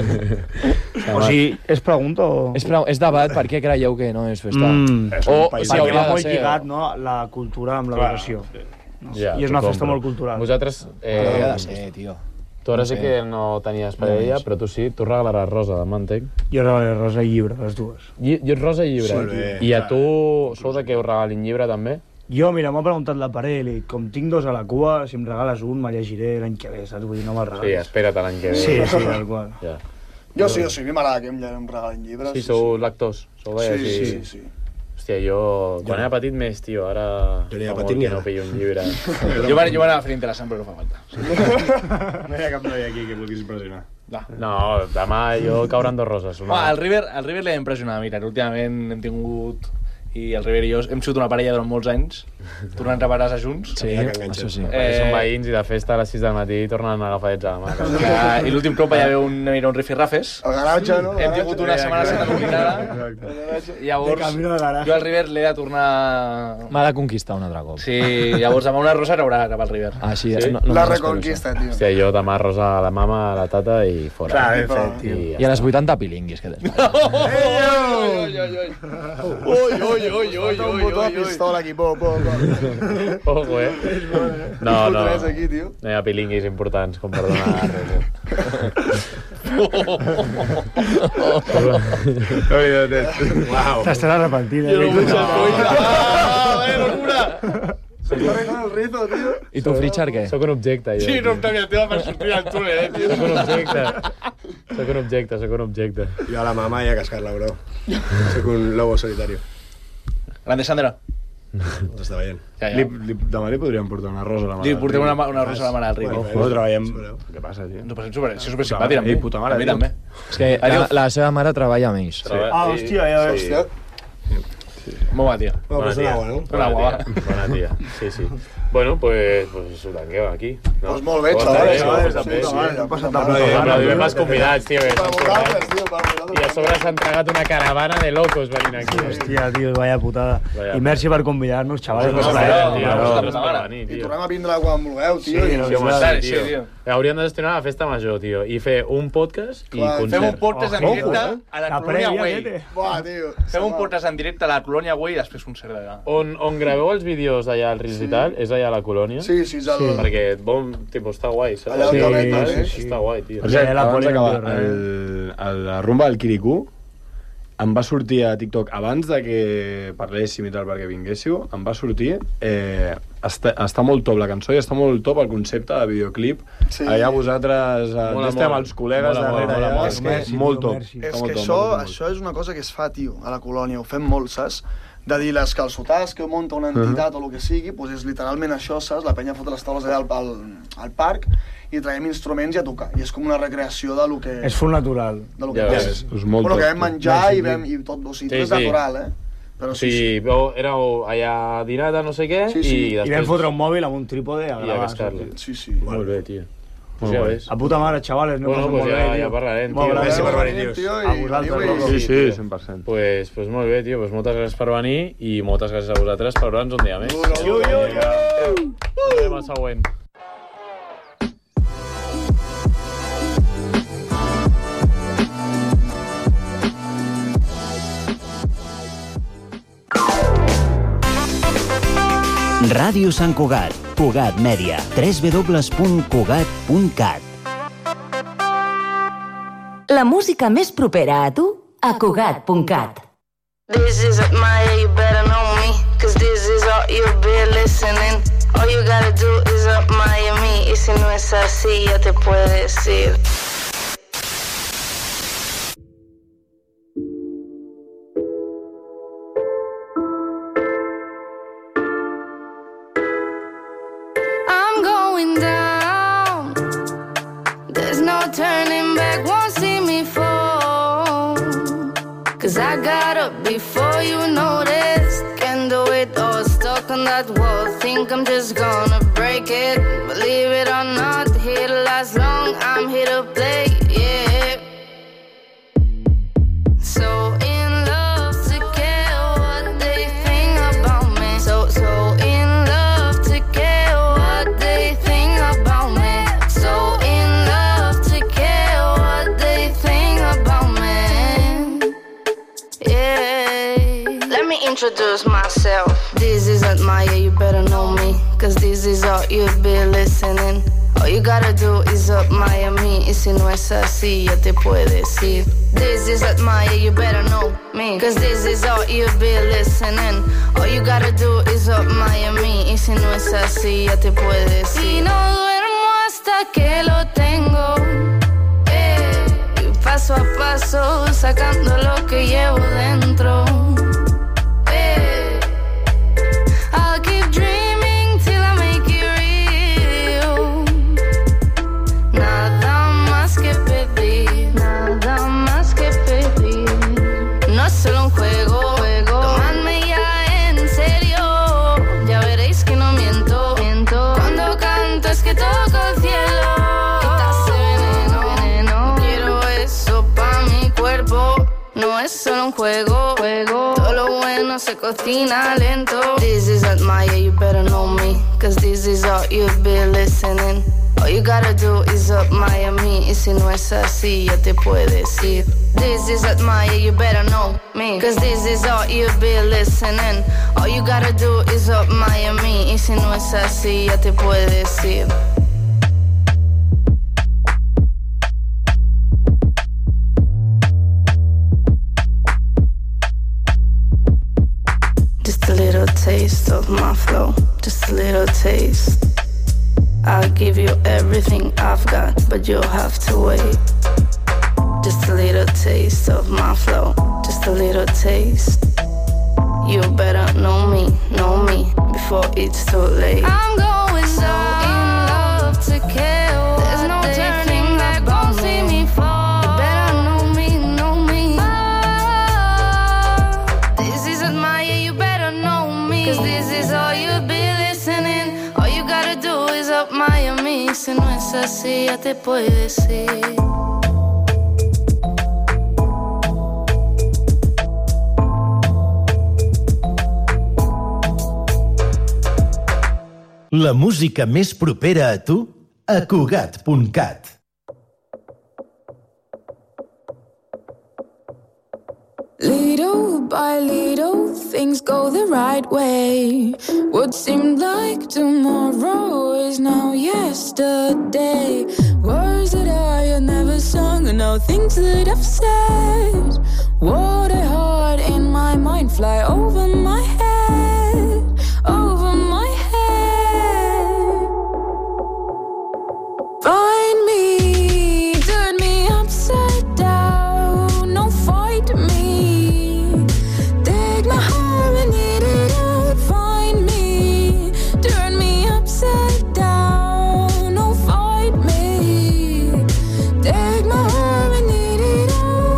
O sigui, és pregunta o...? És, pre és debat, per què creieu que no és festa? Mm. És O un país. si Perquè hauria va de molt ser... lligat, no?, la cultura amb l'educació. Ja, I és una t'ho festa compro. molt cultural. Vosaltres... Però hauria Eh, de ser, tio. tu ara sí No sé. que no tenies parella, però tu sí, tu regalaràs rosa demà, entenc. Jo regalaré rosa i llibre, les dues. I, jo et rosa i llibre. Sí, bé. I a tu sou de que us regalin llibre, també? Jo, mira, m'ha preguntat la parella i com tinc dos a la cua, si em regales un, me'l llegiré l'any que ve, saps? Vull dir, no me'l Sí, regalis. espera't a l'any que ve. Sí, sí, tal qual. Ja. Jo sí, o sigui, a mi m'agrada que em, em regalin llibres. Sí, sou lectors. Sou de Sí, llegir. sí, sí. Hòstia, jo... Quan era petit més, tio, ara... Jo ni de fa petit molt ni que no ara. pillo un llibre. Jo m'anava jo m'anava a fer interessant, però no fa falta. No hi ha cap noia aquí que vulguis impressionar. No, demà jo cauran dos roses. Una... Home, el River, el River l'he impressionat. Mira, últimament hem tingut... I el River i jo hem sigut una parella durant molts anys, tornant a parar junts. Sí, això sí. Eh... Són veïns i de festa a les sis del matí tornen agafadets a la mà. Clar, I l'últim cop va haver un, mira, un rifirrafes. El garatge, no? El Hem tingut una setmana santa combinada. Llavors, De camino al garaje. jo al River l'he de tornar... M'ha de conquistar un altre cop. Sí, llavors demà una rosa haurà cap al River. Ah, sí? Sí? No, no La m'espero, reconquista, tio. Hòstia, jo demà rosa a la mama, a la tata i fora. Clar, ben fet, tio. I això. I a les vuitanta pilinguis que tens. Oi, oi, oi. Oi, oi, oi, oi, Un oi, botó a oi, oi. pistola aquí, po, po, po. Ojo, eh? No, no. Fotrés aquí, tio. No hi ha pilinguis importants com per donar res. Wow. T'estàs arrepentint, eh? Jo no vull ser coïna. Ah, vaya locura. S'està arreglant el rizo, tio. I tu, Fritxar, què? Soc un objecte, jo. Sí, no em tenia el tema per sortir al túnel, eh, tio. Soc un objecte. Soc un objecte, soc un objecte. Jo a la mama i a cascar-la, bro. Soc un lobo solitario. Grande Sandra. T'està veient. Ja, Li, ja. li, demà li podríem portar una rosa a la mare. Li portem una, una rosa a la mare al River. Bueno, No, treballem... Veureu. Què passa, tio? Ens ho passem super, si és super Puta simpàtic, mare, amb mi. ei, puta mare, A mi tio. també. És que la, la seva mare treballa amb ells. Ah, hòstia, ja veus. Hòstia. Molt bona tia. Bueno, Bona pues tia. una agua, no? Una Bona guapa. tia. Bona tia. Sí, sí. Bueno, pues, pues ho tanqueu aquí. No? Doncs molt bé, Ho xavales, tanqueu, xavales, ho sí, tanqueu. sí, ja, passat puta de mare. puta Aplaudiment als convidats, tio. Que Per són vosaltres, currats. tio, per vosaltres. I a sobre s'han entregat una caravana de locos venint aquí. Hòstia, tio, vaya putada. Vaya. I merci per convidar-nos, xavals. No, No, no, no, tio, no, vosaltres no, per no. venir, I tio. tornem a vindre quan vulgueu, tio. Sí, i- no, Sí, home, Sí, sí, sí, tio. tio. Hauríem de gestionar la festa major, tio, i fer un podcast i Clar, concert. Fem un podcast en Ojo, directe eh? a la La Colònia prèvia, Way. vete. Buah, tio. Fem un podcast en directe a la Colònia Way i després concert d'allà. On, on graveu els vídeos d'allà al Reels i tal, és allà a la colònia? Sí, sí, és el... Perquè, bon, tipus, està guai, saps? Allà al Sí, Calet, sí, també. sí, està guai, tio. Per cert, Ja la abans Poli no d'acabar, diu res. el, el, la rumba del Quiricú em va sortir a TikTok abans de que parléssim i tal perquè vinguéssiu, em va sortir eh, està, està molt top la cançó i està molt top el concepte de videoclip. Sí. Allà vosaltres eh, Mola estem molt. amb els col·legues Mola molt, darrere mola allà, molt. és que Merci, molt tio, top. merci. És Està molt que top, això, molt, molt. això és una cosa que es fa, tio, a la colònia. Ho fem molt, saps? De dir les calçotades que munta una entitat o el que sigui, doncs és literalment això, saps? La penya fot les taules allà al, al, al parc i traiem instruments i a tocar. I és com una recreació de lo que... És full natural. de lo Ja que ves. és. És molt Bueno, top. que vam menjar Merci, i vam... I tot, o sigui, Sí, tot és sí. natural, eh? Però Sí, sí, sí. veu, éreu allà dinada, no sé què, Sí, sí. i I vam després... fotre un mòbil amb un trípode a I a gravar. cascar-li. saps? Sí, sí. Molt bé, tio. Pues Molt ja guai. ves. A puta mare, xavales. No Bueno, passa pues molt ja, bé, ja tio. parlarem, Molt tio. bé, Gràcies per molt venir, bé. tios. Tio, i A vosaltres, veniu-hi. loco. Sí, sí, tio. cent per cent. Pues, pues molt bé, tio. Pues moltes gràcies per venir i moltes gràcies a vosaltres per veure'ns un dia més. Ui, ui, ui, ui. Ens veiem al següent. Ràdio Sant Cugat, Cugat Mèdia, w w w punt cugat punt cat. La música més propera a tu, a Cugat punt cat. This is Maya, you better know me, cause this is all you've been listening. All you gotta do is up Miami, y si no es así, ya te puedes ir. I'm going down, there's no turning back, won't see me fall. Cause I got up before you noticed. Can't do it all, stuck on that wall. Think I'm just gonna break it. Believe it or not, here to last long. I'm here to play, yeah. So in love to care what they think about me. So, so in love to care what they think about me. So in love to care what they think about me. Yeah. Let me introduce myself. This isn't Maya, you better know me, cause this is all you've been listening. All you gotta do is up Miami, y si no es así, ya te puedes ir. This isn't Maya, you better know me, cause this is all you've been listening. All you gotta do is up Miami, y si no es así, ya te puedes ir. Y no duermo hasta que lo tengo. Paso a paso, sacando lo que llevo dentro. Eh. I'll keep dreaming till I make it real. Nada más que pedir, nada más que pedir. No es solo un juego, juego. Tomadme ya en serio. Ya veréis que no miento, miento. Cuando canto es que toco el cielo. No es solo un juego, juego. Todo lo bueno se cocina lento. This isn't Maya, you better know me, cause this is all you've been listening. All you gotta do is up Miami, y si no es así, ya te puedes ir. This isn't Maya, you better know me, cause this is all you've been listening. All you gotta do is up Miami, y si no es así, ya te puedes ir. Just a little taste of my flow, just a little taste. I'll give you everything I've got, but you'll have to wait. Just a little taste of my flow, just a little taste. You better know me, know me, before it's too late. I'm going so in love to care. There's no turning back, won't see me fall. You better know me, know me. Oh, this isn't Maya, you better know me, cause this is all you'll be listening. All you gotta do is up Miami, si no es así, ya te puedes ir. La música més propera a tu, a Cugat punt cat. Little by little, things go the right way. What seemed like tomorrow is now yesterday. Words that I had never sung, and now things that I've said. What a heart in my mind, fly over my head, over my head. Find me, turn me upside down, no fight me. Take my heart and eat it out. Find me, turn me upside down, no fight me. Take my heart and eat it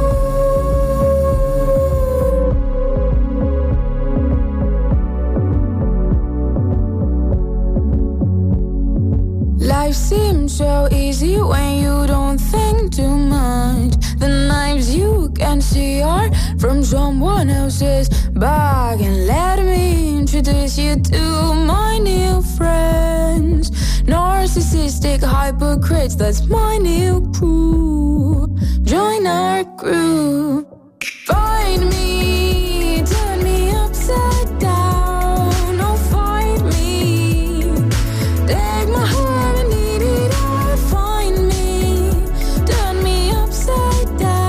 out. Life seems so easy when you don't think too much. The knives you can see are from someone else's bag. And let me introduce you to my new friends. Narcissistic hypocrites, that's my new crew. Join our crew. Find me, turn me upside down, no fight me. Take my heart and eat it out. Find me, turn me upside down.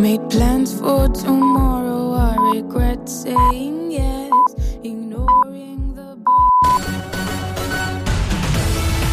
Made plans for tomorrow, I regret saying yes. Ignore